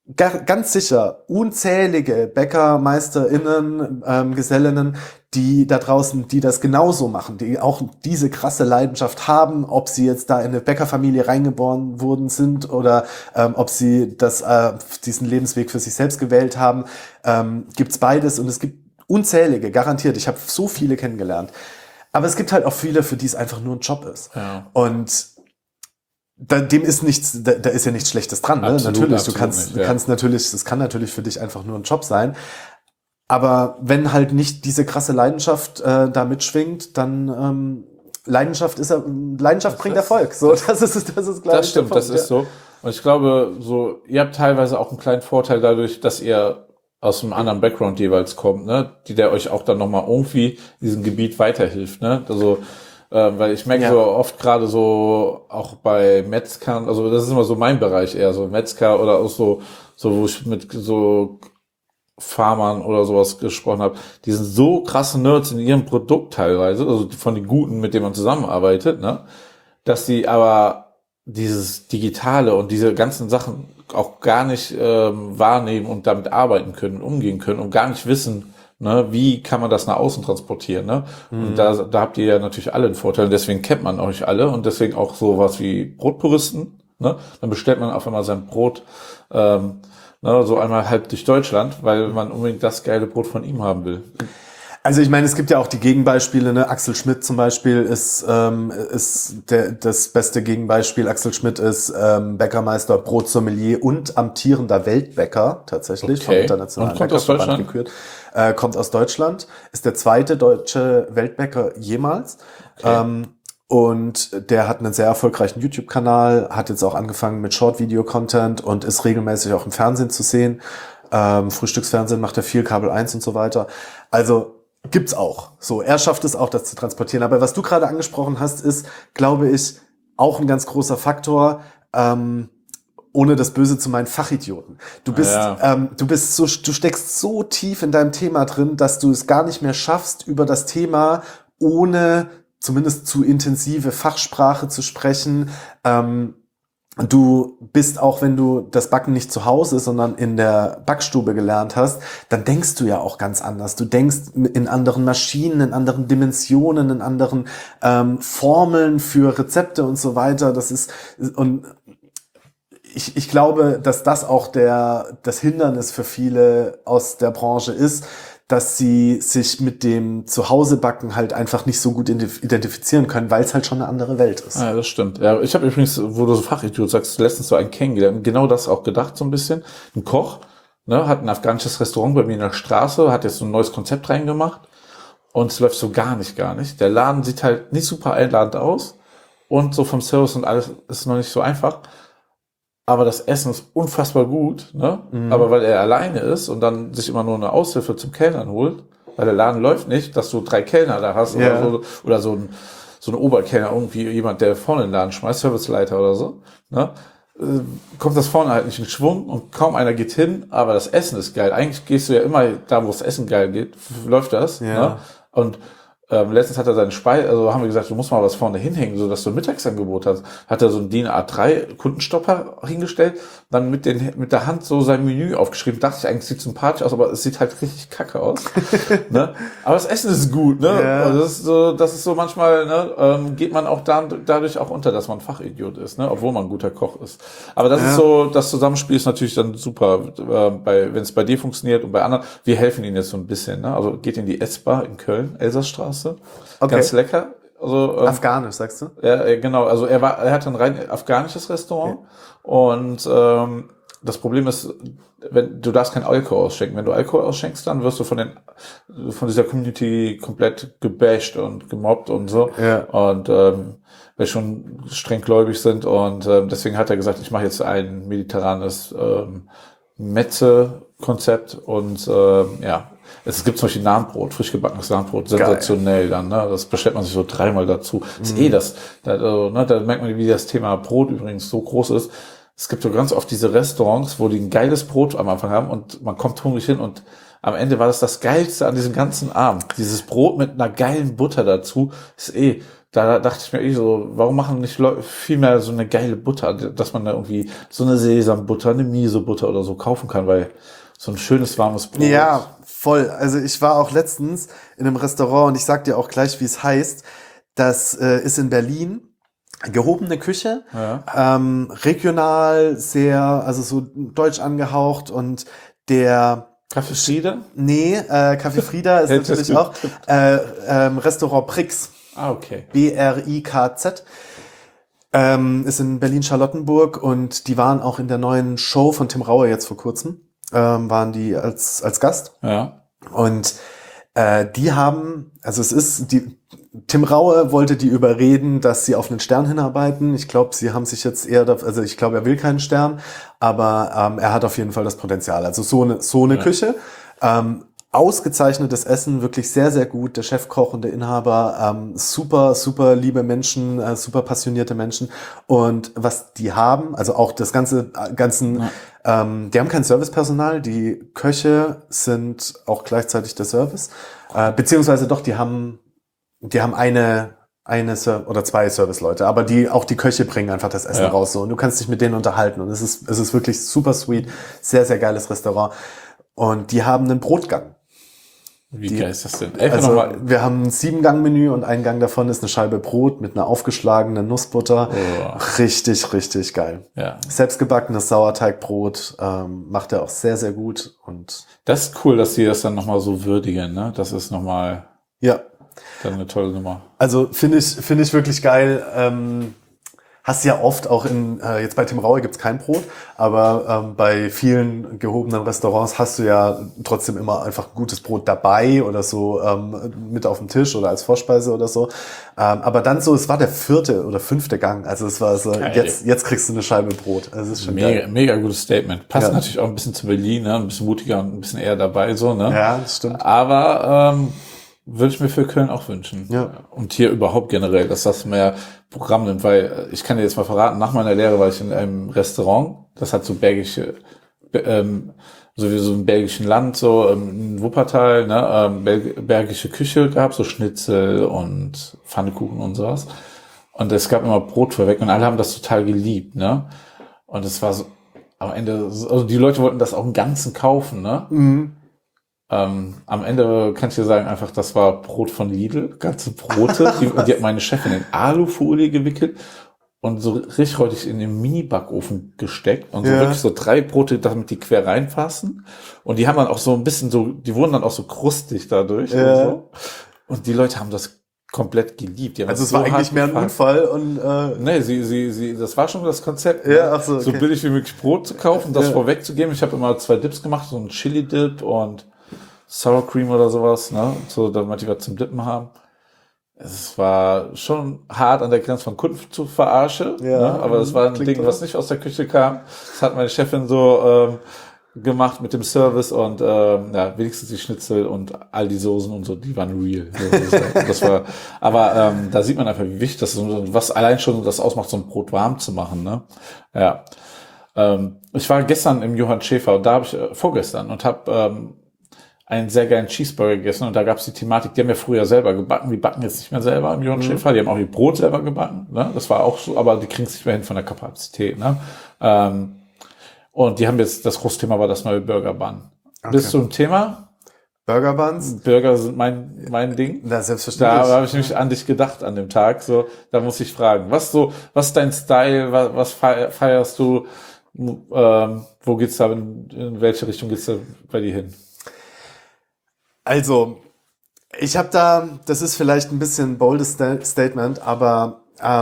ganz sicher unzählige BäckermeisterInnen, Gesellinnen, die da draußen, die das genauso machen, die auch diese krasse Leidenschaft haben, ob sie jetzt da in eine Bäckerfamilie reingeboren worden sind oder ob sie diesen Lebensweg für sich selbst gewählt haben, gibt's beides und es gibt unzählige, garantiert. Ich habe so viele kennengelernt. Aber es gibt halt auch viele, für die es einfach nur ein Job ist. Ja. Und dem ist nichts, da ist ja nichts Schlechtes dran, ne? Absolut, natürlich, du kannst natürlich, das kann natürlich für dich einfach nur ein Job sein. Aber wenn halt nicht diese krasse Leidenschaft da mitschwingt, dann Leidenschaft bringt Erfolg. So, das ist klar. Das stimmt, das ist so. Und ich glaube, so, ihr habt teilweise auch einen kleinen Vorteil dadurch, dass ihr aus einem anderen Background jeweils kommt, ne, der euch auch dann nochmal irgendwie in diesem Gebiet weiterhilft, ne, also, weil ich merke so oft gerade so, auch bei Metzgern, also das ist immer so mein Bereich eher, so Metzger oder auch so, wo ich mit so Farmern oder sowas gesprochen habe, die sind so krasse Nerds in ihrem Produkt teilweise, also von den Guten, mit denen man zusammenarbeitet, ne, dass die aber dieses Digitale und diese ganzen Sachen auch gar nicht wahrnehmen und damit arbeiten können, umgehen können und gar nicht wissen, ne, wie kann man das nach außen transportieren, ne? Und da habt ihr ja natürlich alle einen Vorteil, und deswegen kennt man euch alle und deswegen auch sowas wie Brotpuristen, ne? Dann bestellt man auf einmal sein Brot, ne, so einmal halb durch Deutschland, weil man unbedingt das geile Brot von ihm haben will. Also ich meine, es gibt ja auch die Gegenbeispiele, ne? Axel Schmidt zum Beispiel ist das beste Gegenbeispiel. Axel Schmidt ist Bäckermeister, Brotsommelier und amtierender Weltbäcker tatsächlich vom Internationalen Bäckerverband gekürt. Kommt aus Deutschland, ist der zweite deutsche Weltbäcker jemals. Okay. Und der hat einen sehr erfolgreichen YouTube-Kanal, hat jetzt auch angefangen mit Short-Video-Content und ist regelmäßig auch im Fernsehen zu sehen. Frühstücksfernsehen macht er viel, Kabel 1 und so weiter. Also gibt's auch. So, er schafft es auch, das zu transportieren. Aber was du gerade angesprochen hast, ist, glaube ich, auch ein ganz großer Faktor, ohne das Böse zu meinen, Fachidioten. Du steckst so tief in deinem Thema drin, dass du es gar nicht mehr schaffst, über das Thema ohne zumindest zu intensive Fachsprache zu sprechen. Du bist, auch wenn du das Backen nicht zu Hause, sondern in der Backstube gelernt hast, dann denkst du ja auch ganz anders. Du denkst in anderen Maschinen, in anderen Dimensionen, in anderen Formeln für Rezepte und so weiter. Und ich glaube, dass das auch das Hindernis für viele aus der Branche ist, dass sie sich mit dem Zuhausebacken halt einfach nicht so gut identifizieren können, weil es halt schon eine andere Welt ist. Ja, das stimmt. Ja, ich habe übrigens, wo du so Fachidiot sagst, letztens so einen kennengelernt, genau das auch gedacht so ein bisschen. Ein Koch, ne, hat ein afghanisches Restaurant bei mir in der Straße, hat jetzt so ein neues Konzept reingemacht und es läuft so gar nicht. Der Laden sieht halt nicht super einladend aus und so vom Service und alles ist noch nicht so einfach. Aber das Essen ist unfassbar gut, ne? Mhm. Aber weil er alleine ist und dann sich immer nur eine Aushilfe zum Kellnern holt, weil der Laden läuft nicht, dass du 3 Kellner da hast oder so ein Oberkellner, irgendwie jemand, der vorne den Laden schmeißt, Serviceleiter oder so, ne? Kommt das vorne halt nicht in Schwung und kaum einer geht hin, aber das Essen ist geil. Eigentlich gehst du ja immer da, wo das Essen geil geht, läuft das, ne? Und letztens hat er seinen haben wir gesagt, du musst mal was vorne hinhängen, so dass du ein Mittagsangebot hast. Hat er so einen DIN A3 Kundenstopper hingestellt, dann mit der Hand so sein Menü aufgeschrieben. Dachte ich eigentlich, sieht sympathisch aus, aber es sieht halt richtig kacke aus. Ne? Aber das Essen ist gut, ne? Ja. Also das ist so manchmal, ne, geht man auch dadurch auch unter, dass man Fachidiot ist, ne? Obwohl man ein guter Koch ist. Aber das ist so, das Zusammenspiel ist natürlich dann super, wenn es bei dir funktioniert und bei anderen. Wir helfen ihnen jetzt so ein bisschen, ne? Also geht in die S-Bar in Köln, Elsassstraße. Okay. Ganz lecker. Also, afghanisch, sagst du? Ja, genau. Also er hatte ein rein afghanisches Restaurant und das Problem ist, du darfst kein Alkohol ausschenken. Wenn du Alkohol ausschenkst, dann wirst du von dieser Community komplett gebasht und gemobbt und so. Ja. Und weil schon streng gläubig sind und deswegen hat er gesagt, ich mache jetzt ein mediterranes Metze-Konzept und es gibt zum Beispiel Nahenbrot, frisch gebackenes Nahenbrot, sensationell dann, ne? Das bestellt man sich so 3-mal dazu. Das ist da merkt man, wie das Thema Brot übrigens so groß ist. Es gibt so ganz oft diese Restaurants, wo die ein geiles Brot am Anfang haben und man kommt hungrig hin und am Ende war das Geilste an diesem ganzen Abend. Dieses Brot mit einer geilen Butter dazu ist da dachte ich mir so, warum machen nicht Leute viel mehr so eine geile Butter, dass man da irgendwie so eine Sesambutter, eine Miso-Butter oder so kaufen kann, weil so ein schönes warmes Brot. Ja, voll. Also ich war auch letztens in einem Restaurant und ich sag dir auch gleich, wie es heißt. Das ist in Berlin. Gehobene Küche, regional, sehr, also so deutsch angehaucht und der Café Frieda? Nee, Café Frieda ist natürlich auch Restaurant Brix. Ah, okay. BRIKZ. Ist in Berlin-Charlottenburg und die waren auch in der neuen Show von Tim Raue jetzt vor kurzem. Waren die als Gast. Ja. Und die haben, also Tim Raue wollte die überreden, dass sie auf einen Stern hinarbeiten. Ich glaube, sie haben sich jetzt also ich glaube, er will keinen Stern, aber er hat auf jeden Fall das Potenzial. Also so eine Küche. Ausgezeichnetes Essen, wirklich sehr, sehr gut. Der Chefkoch und der Inhaber, super, super liebe Menschen, super passionierte Menschen. Und was die haben, also auch die haben kein Servicepersonal, die Köche sind auch gleichzeitig der Service. Beziehungsweise doch, die haben eine oder zwei Serviceleute, aber auch die Köche bringen einfach das Essen raus so und du kannst dich mit denen unterhalten und es ist wirklich super sweet, sehr, sehr geiles Restaurant und die haben einen Brotgang. Wie geil ist das denn? Wir haben ein 7-Gang-Menü und ein Gang davon ist eine Scheibe Brot mit einer aufgeschlagenen Nussbutter. Oh. Richtig, richtig geil. Ja. Selbstgebackenes Sauerteigbrot macht er auch sehr, sehr gut. Und das ist cool, dass sie das dann nochmal so würdigen, ne? Das ist nochmal dann eine tolle Nummer. Also finde ich wirklich geil. Hast ja oft auch jetzt bei Tim Raue gibt's kein Brot, aber bei vielen gehobenen Restaurants hast du ja trotzdem immer einfach gutes Brot dabei oder so mit auf dem Tisch oder als Vorspeise oder so. Aber dann so, es war der 4. oder 5. Gang, also es war so, jetzt kriegst du eine Scheibe Brot. Also es ist schon geil. Mega gutes Statement. Passt natürlich auch ein bisschen zu Berlin, ne? Ein bisschen mutiger und ein bisschen eher dabei, so, ne? Ja, das stimmt. Aber würde ich mir für Köln auch wünschen. Ja. Und hier überhaupt generell, dass das mehr Programm nimmt, weil ich kann dir jetzt mal verraten, nach meiner Lehre war ich in einem Restaurant, das hat so bergische, sowieso im belgischen Land, so in Wuppertal, ne, bergische Küche gab, so Schnitzel und Pfannekuchen und sowas. Und es gab immer Brot vorweg und alle haben das total geliebt, ne. Und es war so, am Ende, also die Leute wollten das auch im Ganzen kaufen, ne. Mhm. Am Ende kann ich dir sagen, einfach, das war Brot von Lidl, ganze Brote. Die hat meine Chefin in Alufolie gewickelt und so richtig räudig in den Mini-Backofen gesteckt und so wirklich so 3 Brote, damit die quer reinpassen. Und die haben dann auch so ein bisschen so, die wurden dann auch so krustig dadurch und so. Und die Leute haben das komplett geliebt. Also es war eigentlich mehr ein Unfall und nee, das war schon das Konzept. Ja, ach so, okay. So billig wie möglich Brot zu kaufen, das vorwegzugeben. Ich habe immer 2 Dips gemacht, so einen Chili-Dip und Sour Cream oder sowas, ne? So, damit die was zum Dippen haben. Es war schon hart an der Grenze von Kunden zu verarsche, ne? Aber es war ein Ding, was nicht aus der Küche kam. Das hat meine Chefin so gemacht mit dem Service und wenigstens die Schnitzel und all die Soßen und so, die waren real. Das war, aber da sieht man einfach, wie wichtig das ist und was allein schon das ausmacht, so ein Brot warm zu machen, ne? Ja. Ich war gestern im Johann Schäfer und da habe ich vorgestern und habe einen sehr geilen Cheeseburger gegessen und da gab es die Thematik, die haben ja früher selber gebacken, die backen jetzt nicht mehr selber im Johann Schäfer, die haben auch ihr Brot selber gebacken, ne? Das war auch so, aber die kriegen es nicht mehr hin von der Kapazität, ne? Und die haben jetzt, das große Thema war das neue Burger Bun. Okay. Bist du ein Thema? Burger Buns? Burger sind mein Ding. Na, selbstverständlich. Da habe ich nämlich an dich gedacht an dem Tag, so, da muss ich fragen, was ist dein Style, was feierst du, wo geht's da, in welche Richtung geht's da bei dir hin? Also, ich habe das ist vielleicht ein bisschen ein boldes Statement, aber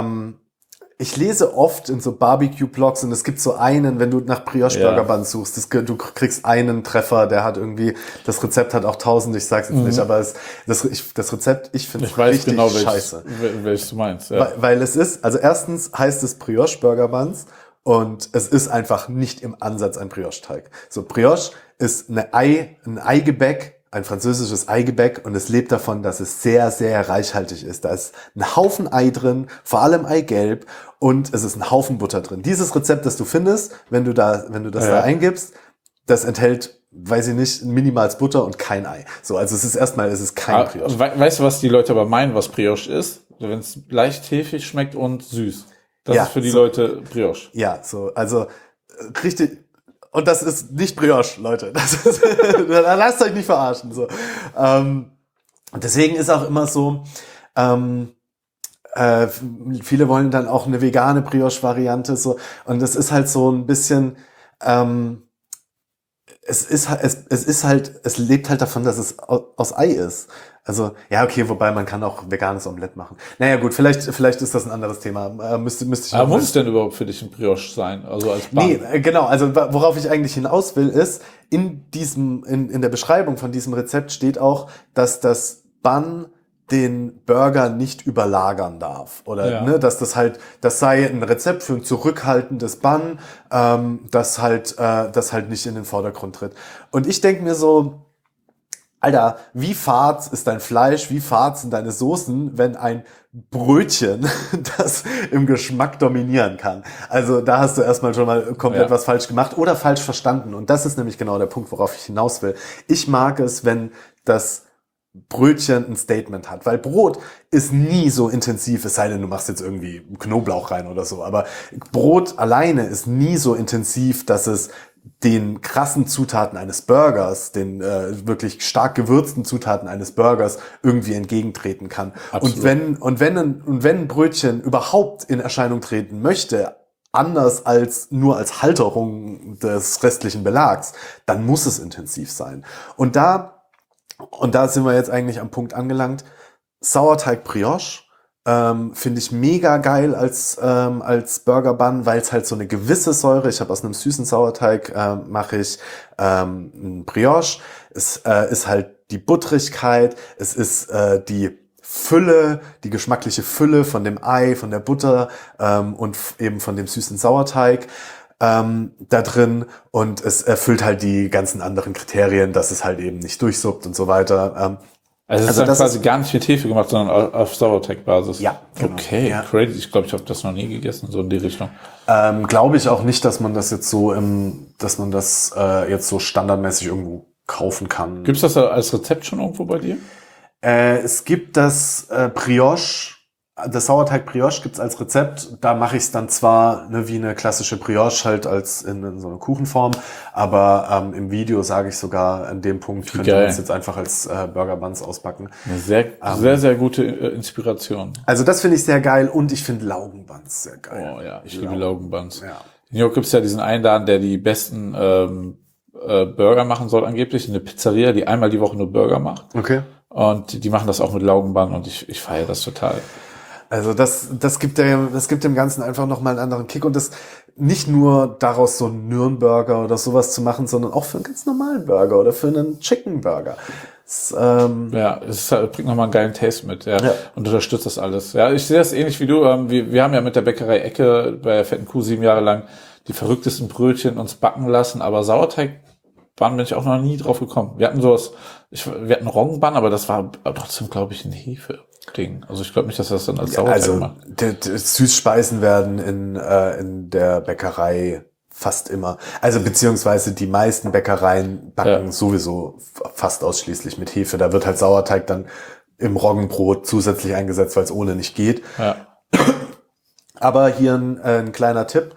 ich lese oft in so Barbecue-Blogs und es gibt so einen, wenn du nach Brioche-Burger-Buns suchst, du kriegst einen Treffer, der hat irgendwie, das Rezept hat auch 1000, ich sag's jetzt nicht, aber das Rezept, ich finde es richtig genau, scheiße. Welches du meinst, ja. Weil es ist, also erstens heißt es Brioche-Burger-Buns und es ist einfach nicht im Ansatz ein Brioche-Teig. So, Brioche ist ein Eigebäck, ein französisches Eigebäck und es lebt davon, dass es sehr, sehr reichhaltig ist. Da ist ein Haufen Ei drin, vor allem Eigelb und es ist ein Haufen Butter drin. Dieses Rezept, das du findest, wenn du das da eingibst, das enthält weiß ich nicht, minimals Butter und kein Ei. So, also es ist kein Brioche. Weißt du, was die Leute aber meinen, was Brioche ist? Wenn es leicht hefig schmeckt und süß. Das ist für die Leute Brioche. Ja, so, also richtig. Und das ist nicht Brioche, Leute. Lasst euch nicht verarschen. So. Deswegen ist auch immer so, viele wollen dann auch eine vegane Brioche-Variante. So. Und es ist halt so ein bisschen, es lebt halt davon, dass es aus Ei ist. Also, ja, okay, wobei man kann auch veganes Omelett machen. Naja, gut, vielleicht ist das ein anderes Thema. Müsste ich Aber muss es denn überhaupt für dich ein Brioche sein? Also als Bun? Nee, genau, also worauf ich eigentlich hinaus will, ist, in der Beschreibung von diesem Rezept steht auch, dass das Bun den Burger nicht überlagern darf. Oder, ne, dass das sei ein Rezept für ein zurückhaltendes Bun, das halt nicht in den Vordergrund tritt. Und ich denke mir so, Alter, wie fad ist dein Fleisch, wie fad sind deine Soßen, wenn ein Brötchen das im Geschmack dominieren kann? Also da hast du erstmal schon mal komplett was falsch gemacht oder falsch verstanden. Und das ist nämlich genau der Punkt, worauf ich hinaus will. Ich mag es, wenn das Brötchen ein Statement hat, weil Brot ist nie so intensiv, es sei denn, du machst jetzt irgendwie Knoblauch rein oder so, aber Brot alleine ist nie so intensiv, dass es den krassen Zutaten eines Burgers, den wirklich stark gewürzten Zutaten eines Burgers irgendwie entgegentreten kann. Absolut. Und wenn ein Brötchen überhaupt in Erscheinung treten möchte, anders als nur als Halterung des restlichen Belags, dann muss es intensiv sein. Und da sind wir jetzt eigentlich am Punkt angelangt. Sauerteig Brioche finde ich mega geil als Burger Bun, weil es halt so eine gewisse Säure, ich habe aus einem süßen Sauerteig mache ich ein Brioche. Es ist halt die Buttrigkeit, es ist die Fülle, die geschmackliche Fülle von dem Ei, von der Butter und eben von dem süßen Sauerteig da drin, und es erfüllt halt die ganzen anderen Kriterien, dass es halt eben nicht durchsuppt und so weiter. Also es ist dann quasi gar nicht mit Hefe gemacht, sondern auf Sauerteigbasis. Ja, genau. Okay, Ja. crazy. Ich glaube, ich habe das noch nie gegessen, so in die Richtung. Glaube ich auch nicht, dass man das jetzt so jetzt so standardmäßig irgendwo kaufen kann. Gibt's das als Rezept schon irgendwo bei dir? Es gibt das Brioche. Das Sauerteig Brioche gibt's als Rezept. Da mache ich es dann zwar wie eine klassische Brioche, halt als in so einer Kuchenform, aber im Video sage ich sogar, an dem Punkt könnte man es jetzt einfach als Burger Buns ausbacken. Eine sehr gute Inspiration. Also das finde ich sehr geil, und ich finde Laugenbuns sehr geil. Oh ja, ich liebe Laugenbuns. Ja. In New York gibt's ja diesen einen Laden, der die besten Burger machen soll angeblich. Eine Pizzeria, die einmal die Woche nur Burger macht. Okay. Und die machen das auch mit Laugenbun, und ich feiere das total. Also das gibt dem Ganzen einfach nochmal einen anderen Kick, und das nicht nur daraus so einen Nürnberger oder sowas zu machen, sondern auch für einen ganz normalen Burger oder für einen Chicken Burger. Es bringt nochmal einen geilen Taste mit, ja. Und unterstützt das alles. Ja, ich sehe das ähnlich wie du. Wir haben ja mit der Bäckerei Ecke bei der Fetten Kuh 7 Jahre lang die verrücktesten Brötchen uns backen lassen, aber Sauerteig bin ich auch noch nie drauf gekommen. Wir hatten wir hatten Roggenbun, aber das war trotzdem, glaube ich, ein Hefe-Ding. Also ich glaube nicht, dass das dann als Sauerteig macht. Süßspeisen werden in der Bäckerei fast immer. Also beziehungsweise die meisten Bäckereien backen sowieso fast ausschließlich mit Hefe. Da wird halt Sauerteig dann im Roggenbrot zusätzlich eingesetzt, weil es ohne nicht geht. Ja. Aber hier ein kleiner Tipp.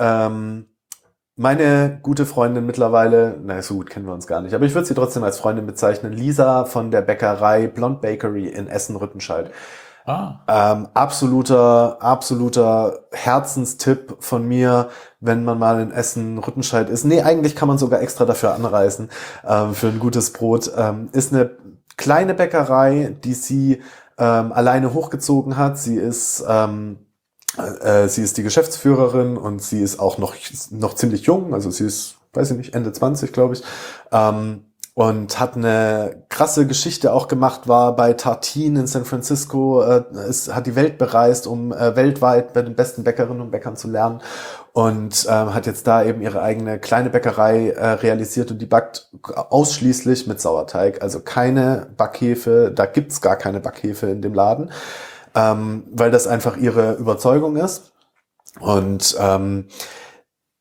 Meine gute Freundin mittlerweile, so gut kennen wir uns gar nicht, aber ich würde sie trotzdem als Freundin bezeichnen, Lisa von der Bäckerei Blond Bakery in Essen-Rüttenscheid. Absoluter Herzenstipp von mir, wenn man mal in Essen-Rüttenscheid ist. Nee, eigentlich kann man sogar extra dafür anreisen, für ein gutes Brot. Ist eine kleine Bäckerei, die sie alleine hochgezogen hat. Sie ist die Geschäftsführerin, und sie ist auch noch ziemlich jung, also sie ist, weiß ich nicht, Ende 20, glaube ich, und hat eine krasse Geschichte auch gemacht, war bei Tartine in San Francisco, hat die Welt bereist, um weltweit bei den besten Bäckerinnen und Bäckern zu lernen, und hat jetzt da eben ihre eigene kleine Bäckerei realisiert, und die backt ausschließlich mit Sauerteig, also keine Backhefe, da gibt's gar keine Backhefe in dem Laden. Weil das einfach ihre Überzeugung ist. Und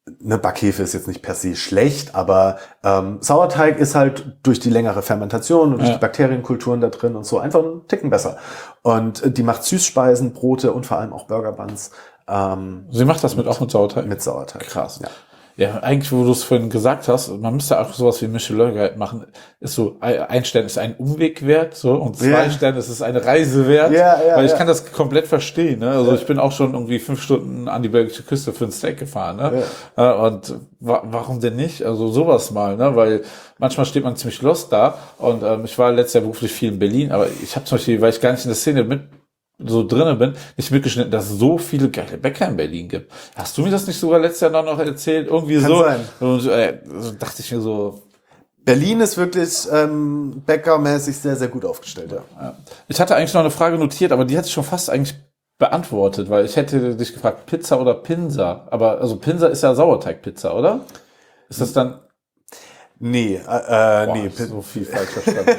eine Backhefe ist jetzt nicht per se schlecht, aber Sauerteig ist halt durch die längere Fermentation und durch die Bakterienkulturen da drin und so einfach einen Ticken besser. Und die macht Süßspeisen, Brote und vor allem auch Burger Buns. Sie macht das auch mit Sauerteig? Mit Sauerteig. Krass. Ja. Ja, eigentlich, wo du es vorhin gesagt hast, man müsste auch sowas wie Michelin Guide machen, ist so, ein Stern ist ein Umweg wert, so, und 2 Sterne ist es eine Reise wert, weil ich kann das komplett verstehen, ne? Also ich bin auch schon irgendwie 5 Stunden an die belgische Küste für ein Steak gefahren, ne? Und warum denn nicht? Also sowas mal, ne? Weil manchmal steht man ziemlich lost da und ich war letztes Jahr beruflich viel in Berlin, aber ich habe zum Beispiel, weil ich gar nicht in der Szene so drinnen bin, nicht mitgeschnitten, dass es so viele geile Bäcker in Berlin gibt. Hast du mir das nicht sogar letztes Jahr noch erzählt? Irgendwie kann so. Sein. Und so dachte ich mir so. Berlin ist wirklich bäckermäßig sehr, sehr gut aufgestellt. Ja. Ich hatte eigentlich noch eine Frage notiert, aber die hat sich schon fast eigentlich beantwortet, weil ich hätte dich gefragt, Pizza oder Pinsa. Aber also Pinsa ist ja Sauerteigpizza, oder? Ist das dann? Nee, nee. So viel falsch verstanden.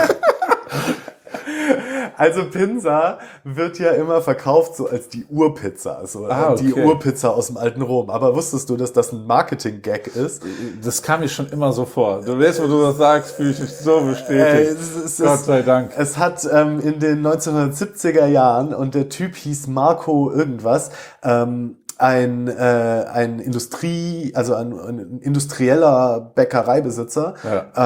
Also Pinsa wird ja immer verkauft so als die Urpizza, so die Urpizza aus dem alten Rom. Aber wusstest du, dass das ein Marketing-Gag ist? Das kam mir schon immer so vor. Du weißt, wo du das sagst, fühle ich mich so bestätigt. Gott sei Dank. Es hat in den 1970er Jahren, und der Typ hieß Marco irgendwas, ein industrieller Bäckereibesitzer,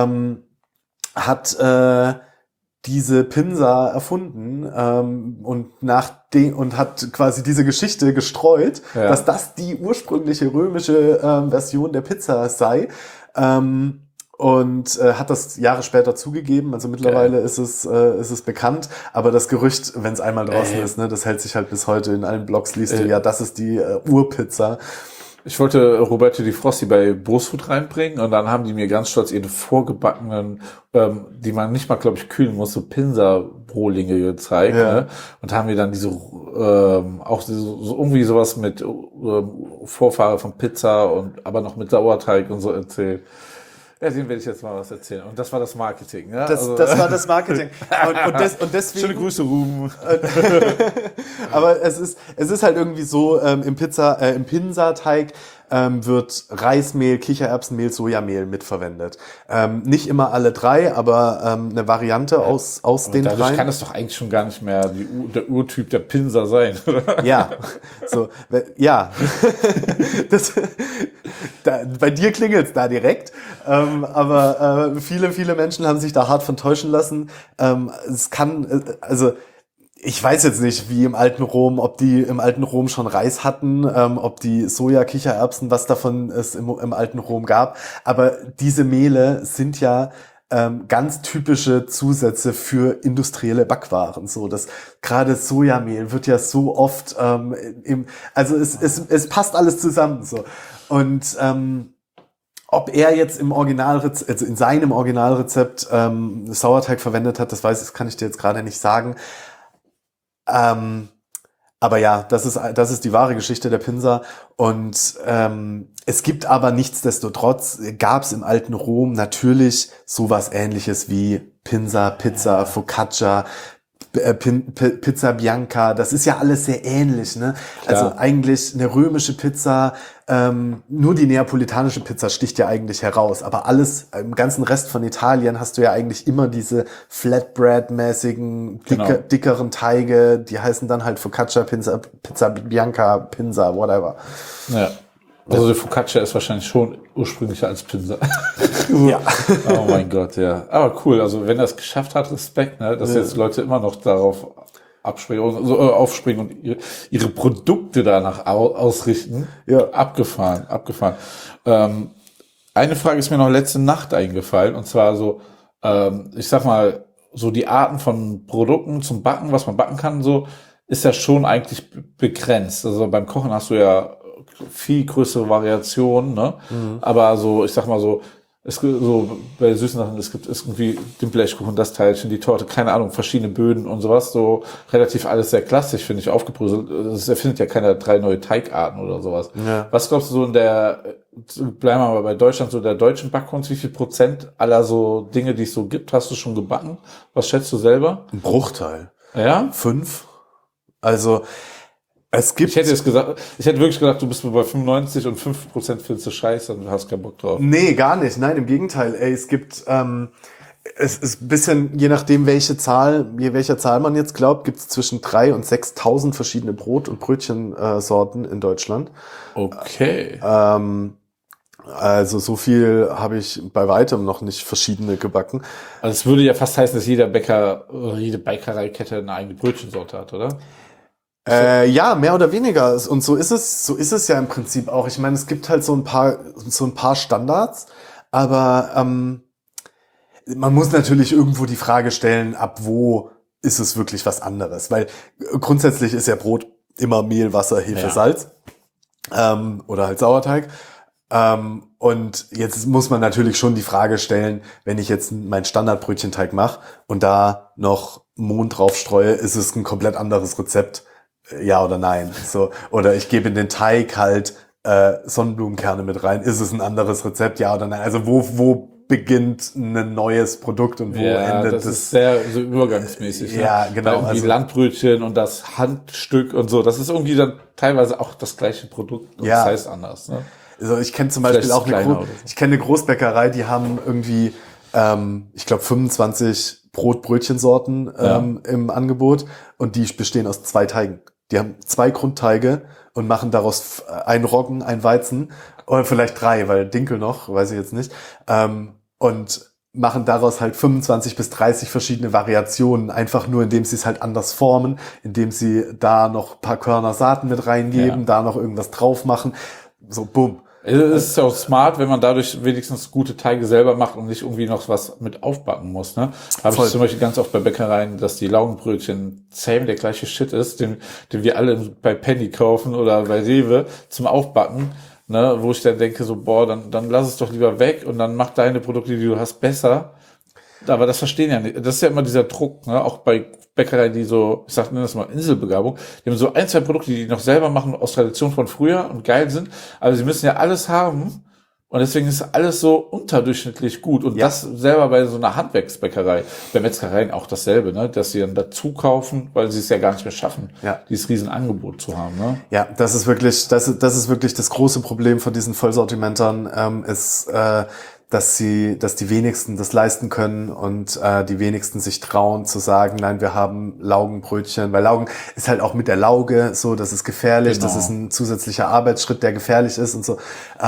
hat diese Pinsa erfunden und hat quasi diese Geschichte gestreut, dass das die ursprüngliche römische Version der Pizza sei, und hat das Jahre später zugegeben. Also mittlerweile ist es bekannt, aber das Gerücht, wenn es einmal draußen ist, ne, das hält sich halt bis heute. In allen Blogs liest du, ja, das ist die Urpizza. Ich wollte Roberto Di Frosty bei Brustfood reinbringen und dann haben die mir ganz stolz ihre vorgebackenen, die man nicht mal, glaube ich, kühlen muss, so Pinsa-Brohlinge gezeigt, ne? Und haben mir dann diese, auch so irgendwie sowas mit Vorfahre von Pizza und aber noch mit Sauerteig und so erzählt. Ja, dem werde ich jetzt mal was erzählen. Und das war das Marketing. Ja? Das war das Marketing. Und deswegen. Schöne Grüße, Ruben. Aber es ist halt irgendwie so, im Pinsa-Teig wird Reismehl, Kichererbsenmehl, Sojamehl mitverwendet. Nicht immer alle 3, aber eine Variante aus den 3. Dadurch kann es doch eigentlich schon gar nicht mehr der Urtyp der Pinsa sein, oder? Ja, so, ja. Bei dir klingelt's da direkt, aber viele Menschen haben sich da hart von täuschen lassen. Ich weiß jetzt nicht, wie im alten Rom, ob die im alten Rom schon Reis hatten, ob die Soja, Kichererbsen, was davon es im alten Rom gab. Aber diese Mehle sind ja ganz typische Zusätze für industrielle Backwaren. So, das gerade Sojamehl wird ja so oft es passt alles zusammen. So. Und ob er jetzt im Originalrezept, also in seinem Originalrezept Sauerteig verwendet hat, das kann ich dir jetzt gerade nicht sagen. Aber ja, das ist die wahre Geschichte der Pinsa. Und es gibt aber nichtsdestotrotz, gab es im alten Rom natürlich sowas Ähnliches wie Pinsa, Pizza, Focaccia, Pizza Bianca, das ist ja alles sehr ähnlich, ne? Klar. Also eigentlich eine römische Pizza, nur die neapolitanische Pizza sticht ja eigentlich heraus, aber alles, im ganzen Rest von Italien hast du ja eigentlich immer diese Flatbread-mäßigen, dickeren Teige, die heißen dann halt Focaccia, Pizza Bianca, Pinsa, whatever. Ja. Also die Focaccia ist wahrscheinlich schon ursprünglicher als Pinsa. Ja. Oh mein Gott, ja. Aber cool, also wenn er es geschafft hat, Respekt, ne, dass jetzt Leute immer noch darauf aufspringen und ihre Produkte danach ausrichten. Ja. Abgefahren. Eine Frage ist mir noch letzte Nacht eingefallen, und zwar so, ich sag mal, so die Arten von Produkten zum Backen, was man backen kann, so, ist ja schon eigentlich begrenzt. Also beim Kochen hast du ja viel größere Variationen, ne? Mhm. Aber so, ich sag mal so, so bei süßen Sachen, es gibt irgendwie den Blechkuchen, das Teilchen, die Torte, keine Ahnung, verschiedene Böden und sowas, so relativ alles sehr klassisch, finde ich, aufgebröselt. Es erfindet ja keine 3 neue Teigarten oder sowas. Ja. Was glaubst du so bleiben wir mal bei Deutschland, so der deutschen Backkunst, wie viel Prozent aller so Dinge, die es so gibt, hast du schon gebacken? Was schätzt du selber? Ein Bruchteil. Ja? 5. Also, Es gibt. Ich hätte wirklich gedacht, du bist bei 95 und 5% findest du scheiße und du hast keinen Bock drauf. Nee, gar nicht. Nein, im Gegenteil. Ey, es gibt, es ist ein bisschen, je nachdem, welcher Zahl man jetzt glaubt, gibt es zwischen 3.000 und 6.000 verschiedene Brot- und Brötchensorten in Deutschland. Okay. Also so viel habe ich bei weitem noch nicht verschiedene gebacken. Also es würde ja fast heißen, dass jeder Bäcker oder jede Bäckereikette eine eigene Brötchensorte hat, oder? Ja, mehr oder weniger. Und so ist es ja im Prinzip auch. Ich meine, es gibt halt so ein paar Standards, aber man muss natürlich irgendwo die Frage stellen, ab wo ist es wirklich was anderes? Weil grundsätzlich ist ja Brot immer Mehl, Wasser, Hefe, Salz oder halt Sauerteig. Und jetzt muss man natürlich schon die Frage stellen, wenn ich jetzt meinen Standardbrötchenteig mache und da noch Mohn drauf streue, ist es ein komplett anderes Rezept, ja oder nein? So, oder ich gebe in den Teig halt Sonnenblumenkerne mit rein, ist es ein anderes Rezept, ja oder nein? Also wo beginnt ein neues Produkt und wo endet das? Ist sehr so übergangsmäßig. Ja, ne? genau. Weil die Landbrötchen und das Handstück und so, das ist irgendwie dann teilweise auch das gleiche Produkt und das heißt anders. Ne? Also ich kenne zum Beispiel auch eine Großbäckerei, die haben irgendwie, ich glaube 25 Brötchensorten im Angebot und die bestehen aus 2 Teigen. Die haben 2 Grundteige und machen daraus einen Roggen, ein Weizen oder vielleicht 3, weil Dinkel noch, weiß ich jetzt nicht. Und machen daraus halt 25 bis 30 verschiedene Variationen, einfach nur indem sie es halt anders formen, indem sie da noch ein paar Körner Saaten mit reingeben, da noch irgendwas drauf machen. So, bumm. Es ist ja auch smart, wenn man dadurch wenigstens gute Teige selber macht und nicht irgendwie noch was mit aufbacken muss. Ne? Habe ich zum Beispiel ganz oft bei Bäckereien, dass die Laugenbrötchen same der gleiche Shit ist, den wir alle bei Penny kaufen oder bei Rewe zum Aufbacken. Ne? Wo ich dann denke, so dann lass es doch lieber weg und dann mach deine Produkte, die du hast, besser. Aber das verstehen ja nicht. Das ist ja immer dieser Druck, ne? Auch bei Bäckereien, die so, ich nenne das mal Inselbegabung, die haben so 1, 2 Produkte, die noch selber machen aus Tradition von früher und geil sind, aber sie müssen ja alles haben und deswegen ist alles so unterdurchschnittlich gut und das selber bei so einer Handwerksbäckerei, bei Metzgereien auch dasselbe, ne? Dass sie dann dazu kaufen, weil sie es ja gar nicht mehr schaffen, dieses Riesenangebot zu haben. Ne? Ja, das ist wirklich das große Problem von diesen Vollsortimentern, dass die wenigsten das leisten können und die wenigsten sich trauen zu sagen, nein, wir haben Laugenbrötchen, weil Laugen ist halt auch mit der Lauge so, das ist gefährlich, das ist ein zusätzlicher Arbeitsschritt, der gefährlich ist und so.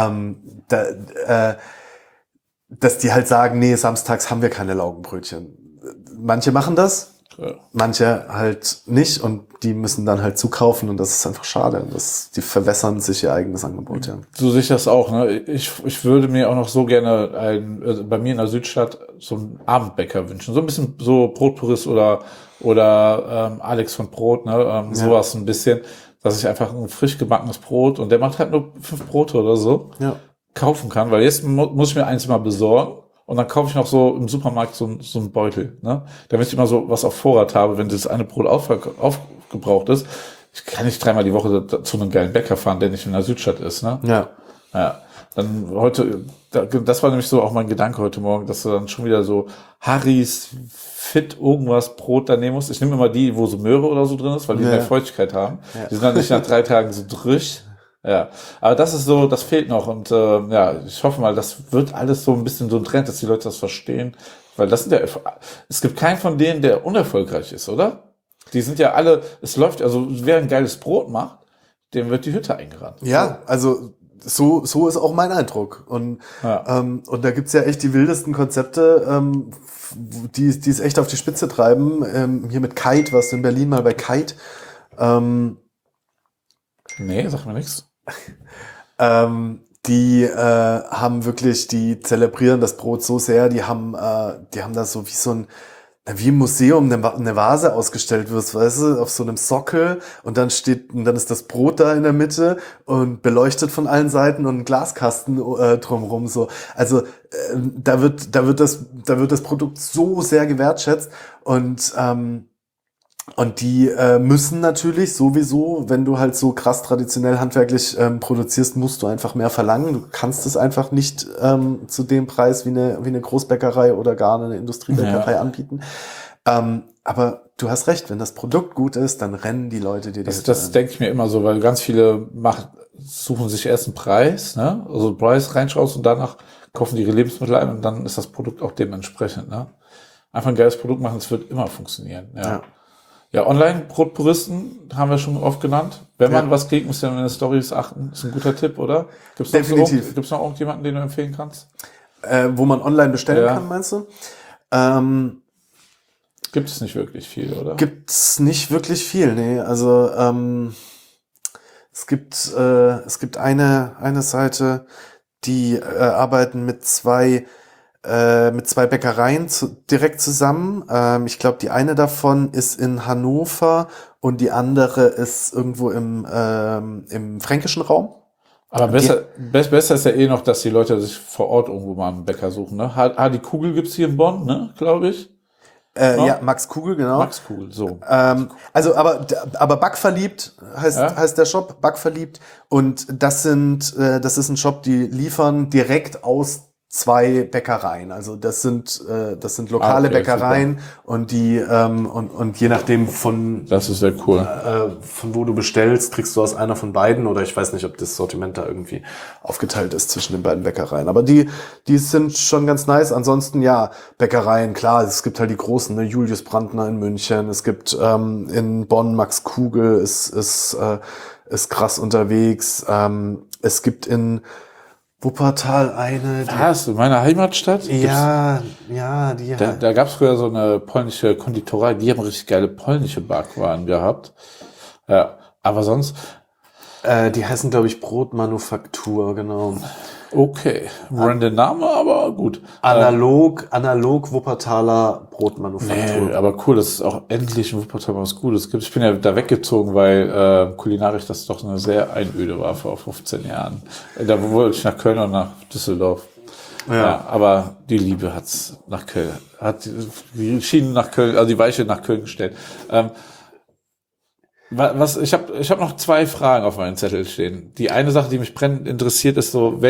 Dass die halt sagen, nee, samstags haben wir keine Laugenbrötchen. Manche machen das, manche halt nicht und die müssen dann halt zukaufen und das ist einfach schade. Die verwässern sich ihr eigenes Angebot. Ja. So sehe ich das auch. Ne? Ich würde mir auch noch so gerne bei mir in der Südstadt so einen Abendbäcker wünschen. So ein bisschen so Brotpurist oder Alex von Brot, ne? Sowas ein bisschen, dass ich einfach ein frisch gebackenes Brot und der macht halt nur 5 Brote oder so kaufen kann, weil jetzt muss ich mir eins mal besorgen. Und dann kaufe ich noch so im Supermarkt so einen Beutel, ne? Damit ich immer so was auf Vorrat habe, wenn das eine Brot aufgebraucht ist. Ich kann nicht 3-mal die Woche zu einem geilen Bäcker fahren, der nicht in der Südstadt ist, ne? Ja. Dann heute, das war nämlich so auch mein Gedanke heute Morgen, dass du dann schon wieder so Harrys Fit irgendwas Brot da nehmen musst. Ich nehme immer die, wo so Möhre oder so drin ist, weil die mehr Feuchtigkeit haben. Die sind dann nicht nach 3 Tagen so drisch. Ja, aber das ist so, das fehlt noch und ich hoffe mal, das wird alles so ein bisschen so ein Trend, dass die Leute das verstehen, weil das sind ja, es gibt keinen von denen, der unerfolgreich ist, oder? Die sind ja alle, es läuft, also wer ein geiles Brot macht, dem wird die Hütte eingerannt. Ja, also so ist auch mein Eindruck und da gibt's ja echt die wildesten Konzepte, die es echt auf die Spitze treiben. Hier mit Kite, warst du in Berlin mal bei Kite? Nee, sag mir nichts. Die haben wirklich, die zelebrieren das Brot so sehr, die haben da so wie im Museum eine Vase ausgestellt wird, weißt du, auf so einem Sockel und dann ist das Brot da in der Mitte und beleuchtet von allen Seiten und ein Glaskasten drumherum so. Also da wird das Produkt so sehr gewertschätzt und die müssen natürlich sowieso, wenn du halt so krass traditionell handwerklich produzierst, musst du einfach mehr verlangen. Du kannst es einfach nicht zu dem Preis wie eine Großbäckerei oder gar eine Industriebäckerei anbieten. Aber du hast recht, wenn das Produkt gut ist, dann rennen die Leute dir Das denke ich mir immer so, weil ganz viele suchen sich erst einen Preis, ne? Also Preis reinschaust und danach kaufen die ihre Lebensmittel ein und dann ist das Produkt auch dementsprechend, ne? Einfach ein geiles Produkt machen, es wird immer funktionieren. Ja, Online-Brotpuristen haben wir schon oft genannt. Wenn man was kriegt, muss man in den Stories achten. Ist ein guter Tipp, oder? Definitiv. Gibt's noch irgendjemanden, den du empfehlen kannst? Wo man online bestellen kann, meinst du? Gibt es nicht wirklich viel, oder? Gibt's nicht wirklich viel, nee. Also es gibt eine Seite, die arbeiten mit zwei Bäckereien direkt zusammen. Ich glaube, die eine davon ist in Hannover und die andere ist irgendwo im fränkischen Raum. Aber besser ist ja eh noch, dass die Leute sich vor Ort irgendwo mal einen Bäcker suchen, ne? Die Kugel gibt's hier in Bonn, ne? Glaube ich. Ja, Max Kugel, genau. Max Kugel, so. Also, aber Backverliebt heißt der Shop, Backverliebt. Und das ist ein Shop, die liefern direkt aus 2 Bäckereien. Also das sind lokale Bäckereien, super. Und die und je nachdem das ist sehr cool. Von wo du bestellst, kriegst du aus einer von beiden, oder ich weiß nicht, ob das Sortiment da irgendwie aufgeteilt ist zwischen den beiden Bäckereien. Aber die sind schon ganz nice. Ansonsten ja, Bäckereien, klar, es gibt halt die großen, ne? Julius Brandner in München, es gibt in Bonn Max Kugel ist krass unterwegs. Es gibt in Wuppertal eine. Was? In meiner Heimatstadt? Ja, Da gab es früher so eine polnische Konditorei, die haben richtig geile polnische Backwaren gehabt. Ja, aber sonst. Die heißen, glaube ich, Brotmanufaktur, genau. Okay, random Name, aber gut. Analog Wuppertaler Brotmanufaktur. Nee, aber cool, dass es auch endlich in Wuppertal was Gutes gibt. Ich bin ja da weggezogen, weil kulinarisch das doch eine sehr Einöde war vor 15 Jahren. Da wollte ich nach Köln und nach Düsseldorf. Ja, aber die Liebe hat's nach Köln, hat die Schienen nach Köln, also die Weiche nach Köln gestellt. Ich hab noch 2 Fragen auf meinem Zettel stehen. Die eine Sache, die mich brennend interessiert, ist also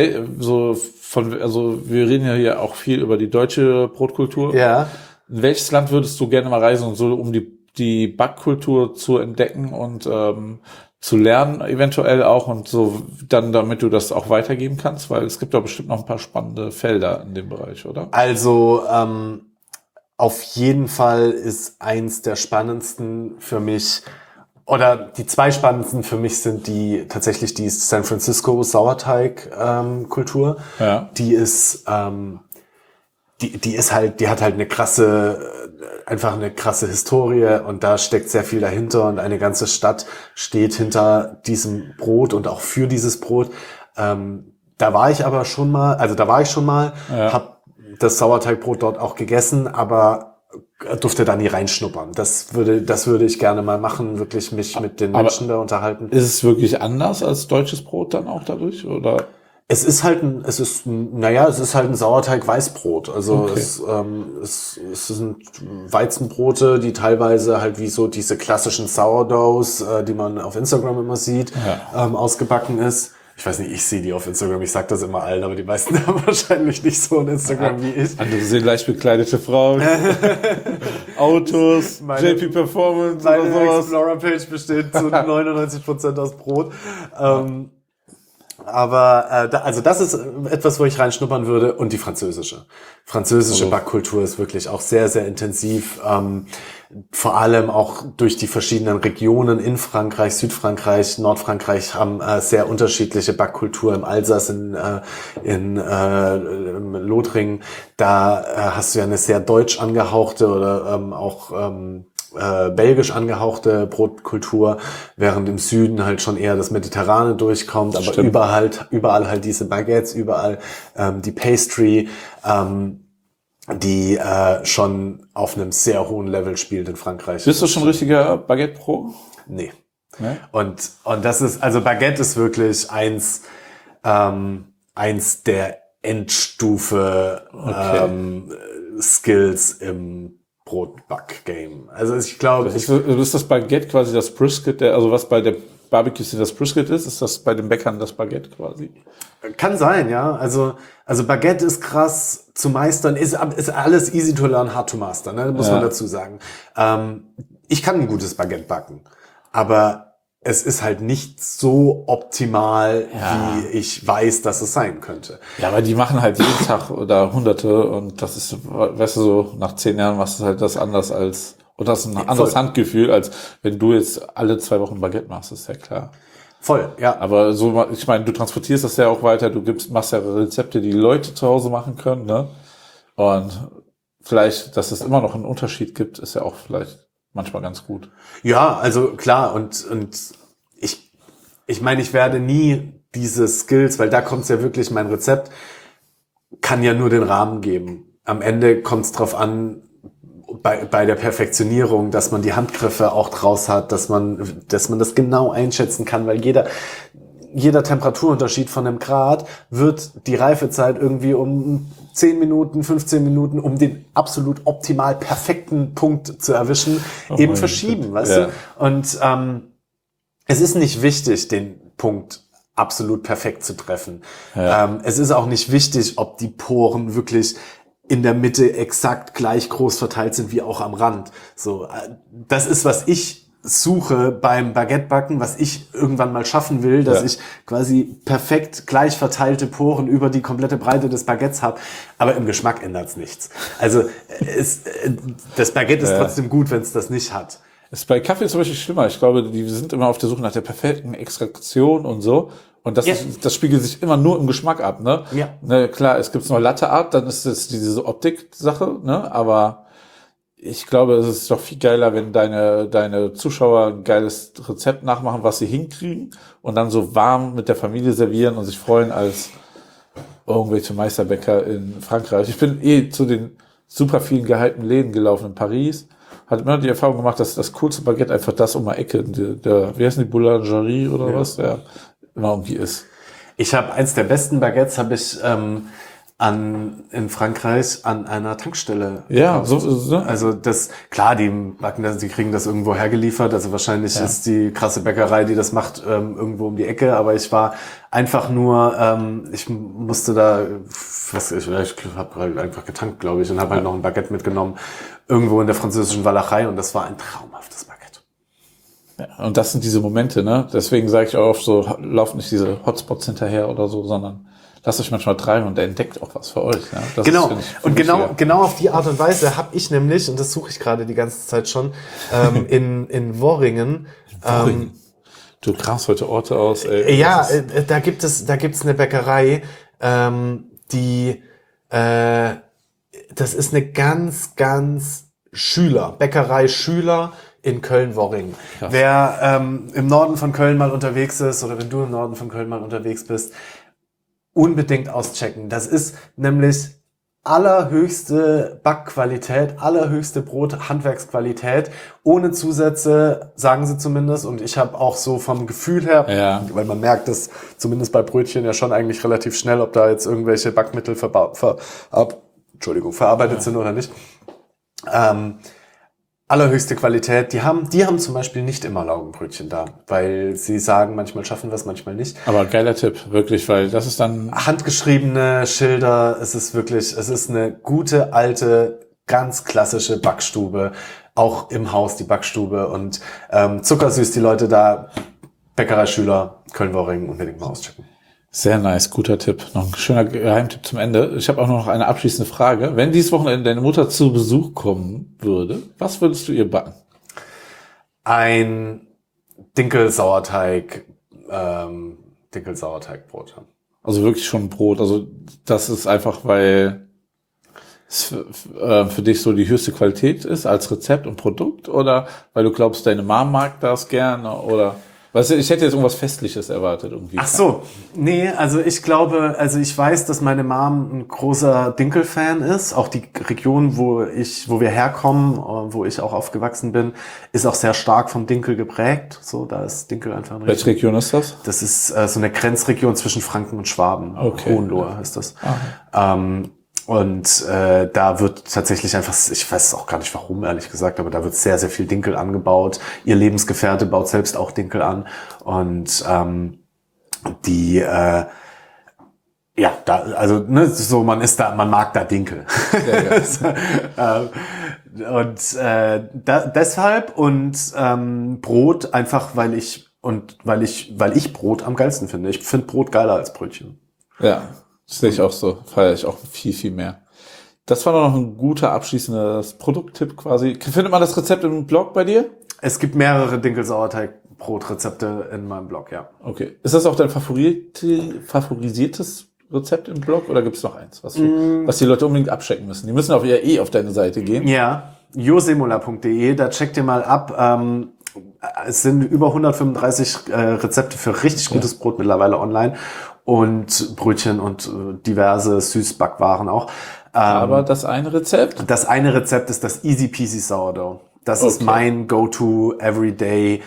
wir reden ja hier auch viel über die deutsche Brotkultur. Ja. In welches Land würdest du gerne mal reisen, so um die Backkultur zu entdecken und zu lernen eventuell auch und so dann, damit du das auch weitergeben kannst, weil es gibt ja bestimmt noch ein paar spannende Felder in dem Bereich, oder? Also auf jeden Fall ist eins der spannendsten für mich, oder die 2 spannendsten für mich sind tatsächlich die San Francisco Sauerteig-Kultur. Ja. Die ist, die hat halt einfach eine krasse Historie, und da steckt sehr viel dahinter, und eine ganze Stadt steht hinter diesem Brot und auch für dieses Brot. Da war ich schon mal, ja. Habe das Sauerteigbrot dort auch gegessen, aber durfte da nie reinschnuppern. Das würde ich gerne mal machen, wirklich mich mit den Menschen da unterhalten. Ist es wirklich anders als deutsches Brot dann auch dadurch, oder? Es ist halt ein Sauerteig-Weißbrot. Also okay. Es sind Weizenbrote, die teilweise halt wie so diese klassischen Sourdoughs, die man auf Instagram immer sieht, ausgebacken ist. Ich weiß nicht, ich sehe die auf Instagram, ich sag das immer allen, aber die meisten haben wahrscheinlich nicht so ein Instagram wie ich. Andere sehen leicht bekleidete Frauen, Autos, JP Performance oder sowas. Meine Explorer-Page besteht zu 99% aus Brot. Also das ist etwas, wo ich reinschnuppern würde, und die französische Backkultur ist wirklich auch sehr, sehr intensiv, vor allem auch durch die verschiedenen Regionen in Frankreich, Südfrankreich, Nordfrankreich haben sehr unterschiedliche Backkultur. Im Elsass, in Lothringen, da hast du ja eine sehr deutsch angehauchte oder auch belgisch angehauchte Brotkultur, während im Süden halt schon eher das Mediterrane durchkommt, aber überall halt diese Baguettes, überall die Pastry, die schon auf einem sehr hohen Level spielt in Frankreich. Bist du schon richtiger Baguette-Pro? Nee. Und das ist, also Baguette ist wirklich eins der Endstufe Skills im Brotback-Game. Also ich glaube... Ist das Baguette quasi das Brisket, also was bei der Barbecue das Brisket ist? Ist das bei den Bäckern das Baguette quasi? Kann sein, ja. Also Baguette ist krass zu meistern, ist alles easy to learn, hard to master, ne? Muss man dazu sagen. Ich kann ein gutes Baguette backen, aber es ist halt nicht so optimal, wie ich weiß, dass es sein könnte. Ja, aber die machen halt jeden Tag oder Hunderte und das ist, weißt du, so nach 10 Jahren machst du halt das anders als, und das ist ein anderes Handgefühl, als wenn du jetzt alle 2 Wochen Baguette machst, ist ja klar. Voll, ja. Aber so, ich meine, du transportierst das ja auch weiter, machst ja Rezepte, die Leute zu Hause machen können, ne? Und vielleicht, dass es immer noch einen Unterschied gibt, ist ja auch vielleicht manchmal ganz gut. Ja, also klar, und ich meine, ich werde nie diese Skills, weil da kommt es ja wirklich, mein Rezept kann ja nur den Rahmen geben. Am Ende kommt es drauf an, bei der Perfektionierung, dass man die Handgriffe auch draus hat, dass man das genau einschätzen kann, weil jeder Temperaturunterschied von einem Grad wird die Reifezeit irgendwie um 10 Minuten, 15 Minuten, um den absolut optimal perfekten Punkt zu erwischen, eben verschieben, weißt du? Und es ist nicht wichtig, den Punkt absolut perfekt zu treffen. Ja. Es ist auch nicht wichtig, ob die Poren wirklich in der Mitte exakt gleich groß verteilt sind wie auch am Rand. So, das ist, was ich suche beim Baguettebacken, was ich irgendwann mal schaffen will, dass ich quasi perfekt gleich verteilte Poren über die komplette Breite des Baguettes habe. Aber im Geschmack ändert's nichts. Also das Baguette ist trotzdem gut, wenn es das nicht hat. Ist bei Kaffee zum Beispiel schlimmer. Ich glaube, die sind immer auf der Suche nach der perfekten Extraktion und so. Und das spiegelt sich immer nur im Geschmack ab, ne? Ja. Ne, klar, es gibt noch Latte Art, dann ist es diese Optik-Sache, ne? Aber ich glaube, es ist doch viel geiler, wenn deine Zuschauer ein geiles Rezept nachmachen, was sie hinkriegen und dann so warm mit der Familie servieren und sich freuen als irgendwelche Meisterbäcker in Frankreich. Ich bin zu den super vielen gehypten Läden gelaufen in Paris. Hat immer die Erfahrung gemacht, dass das coolste Baguette einfach das um die Ecke, wie heißt die Boulangerie oder was, der immer irgendwie ist. Ich habe eins der besten Baguettes in Frankreich an einer Tankstelle. Ja, so. Also klar, die kriegen das irgendwo hergeliefert. Also wahrscheinlich ist die krasse Bäckerei, die das macht, irgendwo um die Ecke. Aber ich war einfach nur, ich musste da, ich habe einfach getankt, glaube ich, und habe halt noch ein Baguette mitgenommen, irgendwo in der französischen Walachei. Und das war ein traumhaftes Baguette. Ja, und das sind diese Momente, ne? Deswegen sage ich auch oft so, lauft nicht diese Hotspots hinterher oder so, sondern lasst euch manchmal treiben und der entdeckt auch was für euch. Ne? Das genau. Und genau auf die Art und Weise habe ich nämlich, und das suche ich gerade die ganze Zeit schon, in Worringen. Du kramst heute Orte aus. Ey. Ja, da gibt's eine Bäckerei, das ist eine ganz, ganz Bäckerei Schüler in Köln-Worringen. Wer im Norden von Köln mal unterwegs ist, oder wenn du im Norden von Köln mal unterwegs bist, unbedingt auschecken. Das ist nämlich allerhöchste Backqualität, allerhöchste Brot-Handwerksqualität, ohne Zusätze, sagen sie zumindest. Und ich habe auch so vom Gefühl her, weil man merkt das zumindest bei Brötchen ja schon eigentlich relativ schnell, ob da jetzt irgendwelche Backmittel verarbeitet sind oder nicht. Allerhöchste Qualität. Die haben zum Beispiel nicht immer Laugenbrötchen da, weil sie sagen, manchmal schaffen wir es, manchmal nicht. Aber geiler Tipp, wirklich, weil das ist dann handgeschriebene Schilder. Es ist eine gute, alte, ganz klassische Backstube. Auch im Haus die Backstube und zuckersüß die Leute da. Bäckerei Schüler, Köln-Worringen, unbedingt mal auschecken. Sehr nice, guter Tipp. Noch ein schöner Geheimtipp zum Ende. Ich habe auch noch eine abschließende Frage. Wenn dieses Wochenende deine Mutter zu Besuch kommen würde, was würdest du ihr backen? Ein Dinkel-Sauerteigbrot. Also wirklich schon ein Brot. Also das ist einfach, weil es für dich so die höchste Qualität ist als Rezept und Produkt, oder weil du glaubst, deine Mom mag das gerne, oder? Weißt du, ich hätte jetzt irgendwas Festliches erwartet irgendwie. Ach so, nee, also ich weiß, dass meine Mom ein großer Dinkel-Fan ist. Auch die Region, wo wir herkommen, wo ich auch aufgewachsen bin, ist auch sehr stark vom Dinkel geprägt. So, da ist Dinkel einfach ein Welche Region ist das? Das ist so eine Grenzregion zwischen Franken und Schwaben. Okay. Hohenlohe heißt das. Und da wird tatsächlich einfach, ich weiß auch gar nicht warum, ehrlich gesagt, aber da wird sehr, sehr viel Dinkel angebaut. Ihr Lebensgefährte baut selbst auch Dinkel an. Und ja, da, also so man mag da Dinkel. Deshalb und Brot einfach, weil ich Brot am geilsten finde. Ich finde Brot geiler als Brötchen. Ja, das sehe ich auch so. Feiere ich auch viel, viel mehr. Das war noch ein guter abschließender Produkttipp quasi. Findet man das Rezept im Blog bei dir? Es gibt mehrere Dinkel-Sauerteig-Brotrezepte in meinem Blog, ja. Okay. Ist das auch dein favorisiertes Rezept im Blog oder gibt es noch eins, was die Leute unbedingt abchecken müssen? Die müssen auf deine Seite gehen. Ja, josemuller.de, da checkt ihr mal ab. Es sind über 135 Rezepte für richtig gutes Brot mittlerweile online und Brötchen und diverse Süßbackwaren auch. Aber das eine Rezept? Das eine Rezept ist das Easy Peasy Sourdough. Das ist mein Go-To Everyday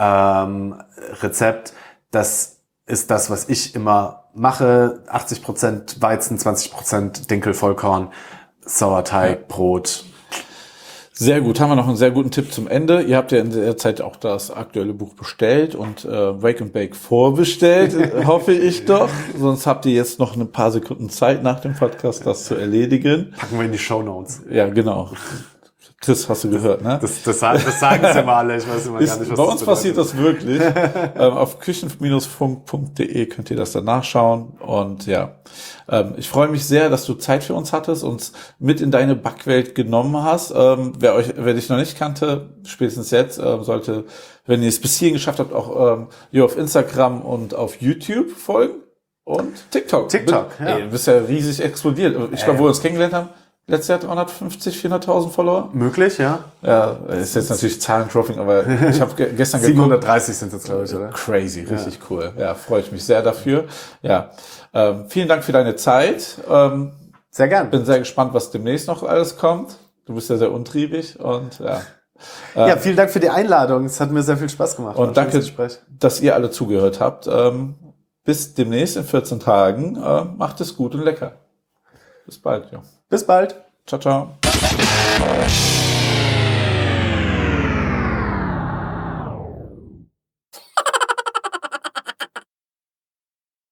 Rezept. Das ist das, was ich immer mache. 80% Weizen, 20% Dinkel, Vollkorn, Sauerteig, Brot. Sehr gut. Haben wir noch einen sehr guten Tipp zum Ende. Ihr habt ja in der Zeit auch das aktuelle Buch bestellt und Wake and Bake vorbestellt, hoffe ich doch. Sonst habt ihr jetzt noch ein paar Sekunden Zeit nach dem Podcast, das zu erledigen. Packen wir in die Shownotes. Ja, genau. Chris, hast du gehört, ne? Das sagen sie mal alle. Ich weiß immer gar nicht, was bei uns passiert das wirklich. Auf küchen-funk.de könnt ihr das dann nachschauen. Und ja, ich freue mich sehr, dass du Zeit für uns hattest, uns mit in deine Backwelt genommen hast. Wer dich noch nicht kannte, spätestens jetzt, wenn ihr es bis hierhin geschafft habt, auch hier auf Instagram und auf YouTube folgen und TikTok. Ja. Ey, du bist ja riesig explodiert. Ich glaube, wo wir uns kennengelernt haben, letztes Jahr 350, 400.000 Follower. Möglich, ja. Ja, ist jetzt natürlich Zahlendropping, aber ich habe gestern 730 sind jetzt, glaube ich, oder? Crazy, richtig cool. Ja, freue ich mich sehr dafür. Ja, vielen Dank für deine Zeit. Sehr gern. Bin sehr gespannt, was demnächst noch alles kommt. Du bist ja sehr untriebig und ja. Ja, vielen Dank für die Einladung. Es hat mir sehr viel Spaß gemacht. Und danke, dass ihr alle zugehört habt. Bis demnächst in 14 Tagen. Macht es gut und lecker. Bis bald, ja. Bis bald. Ciao, ciao.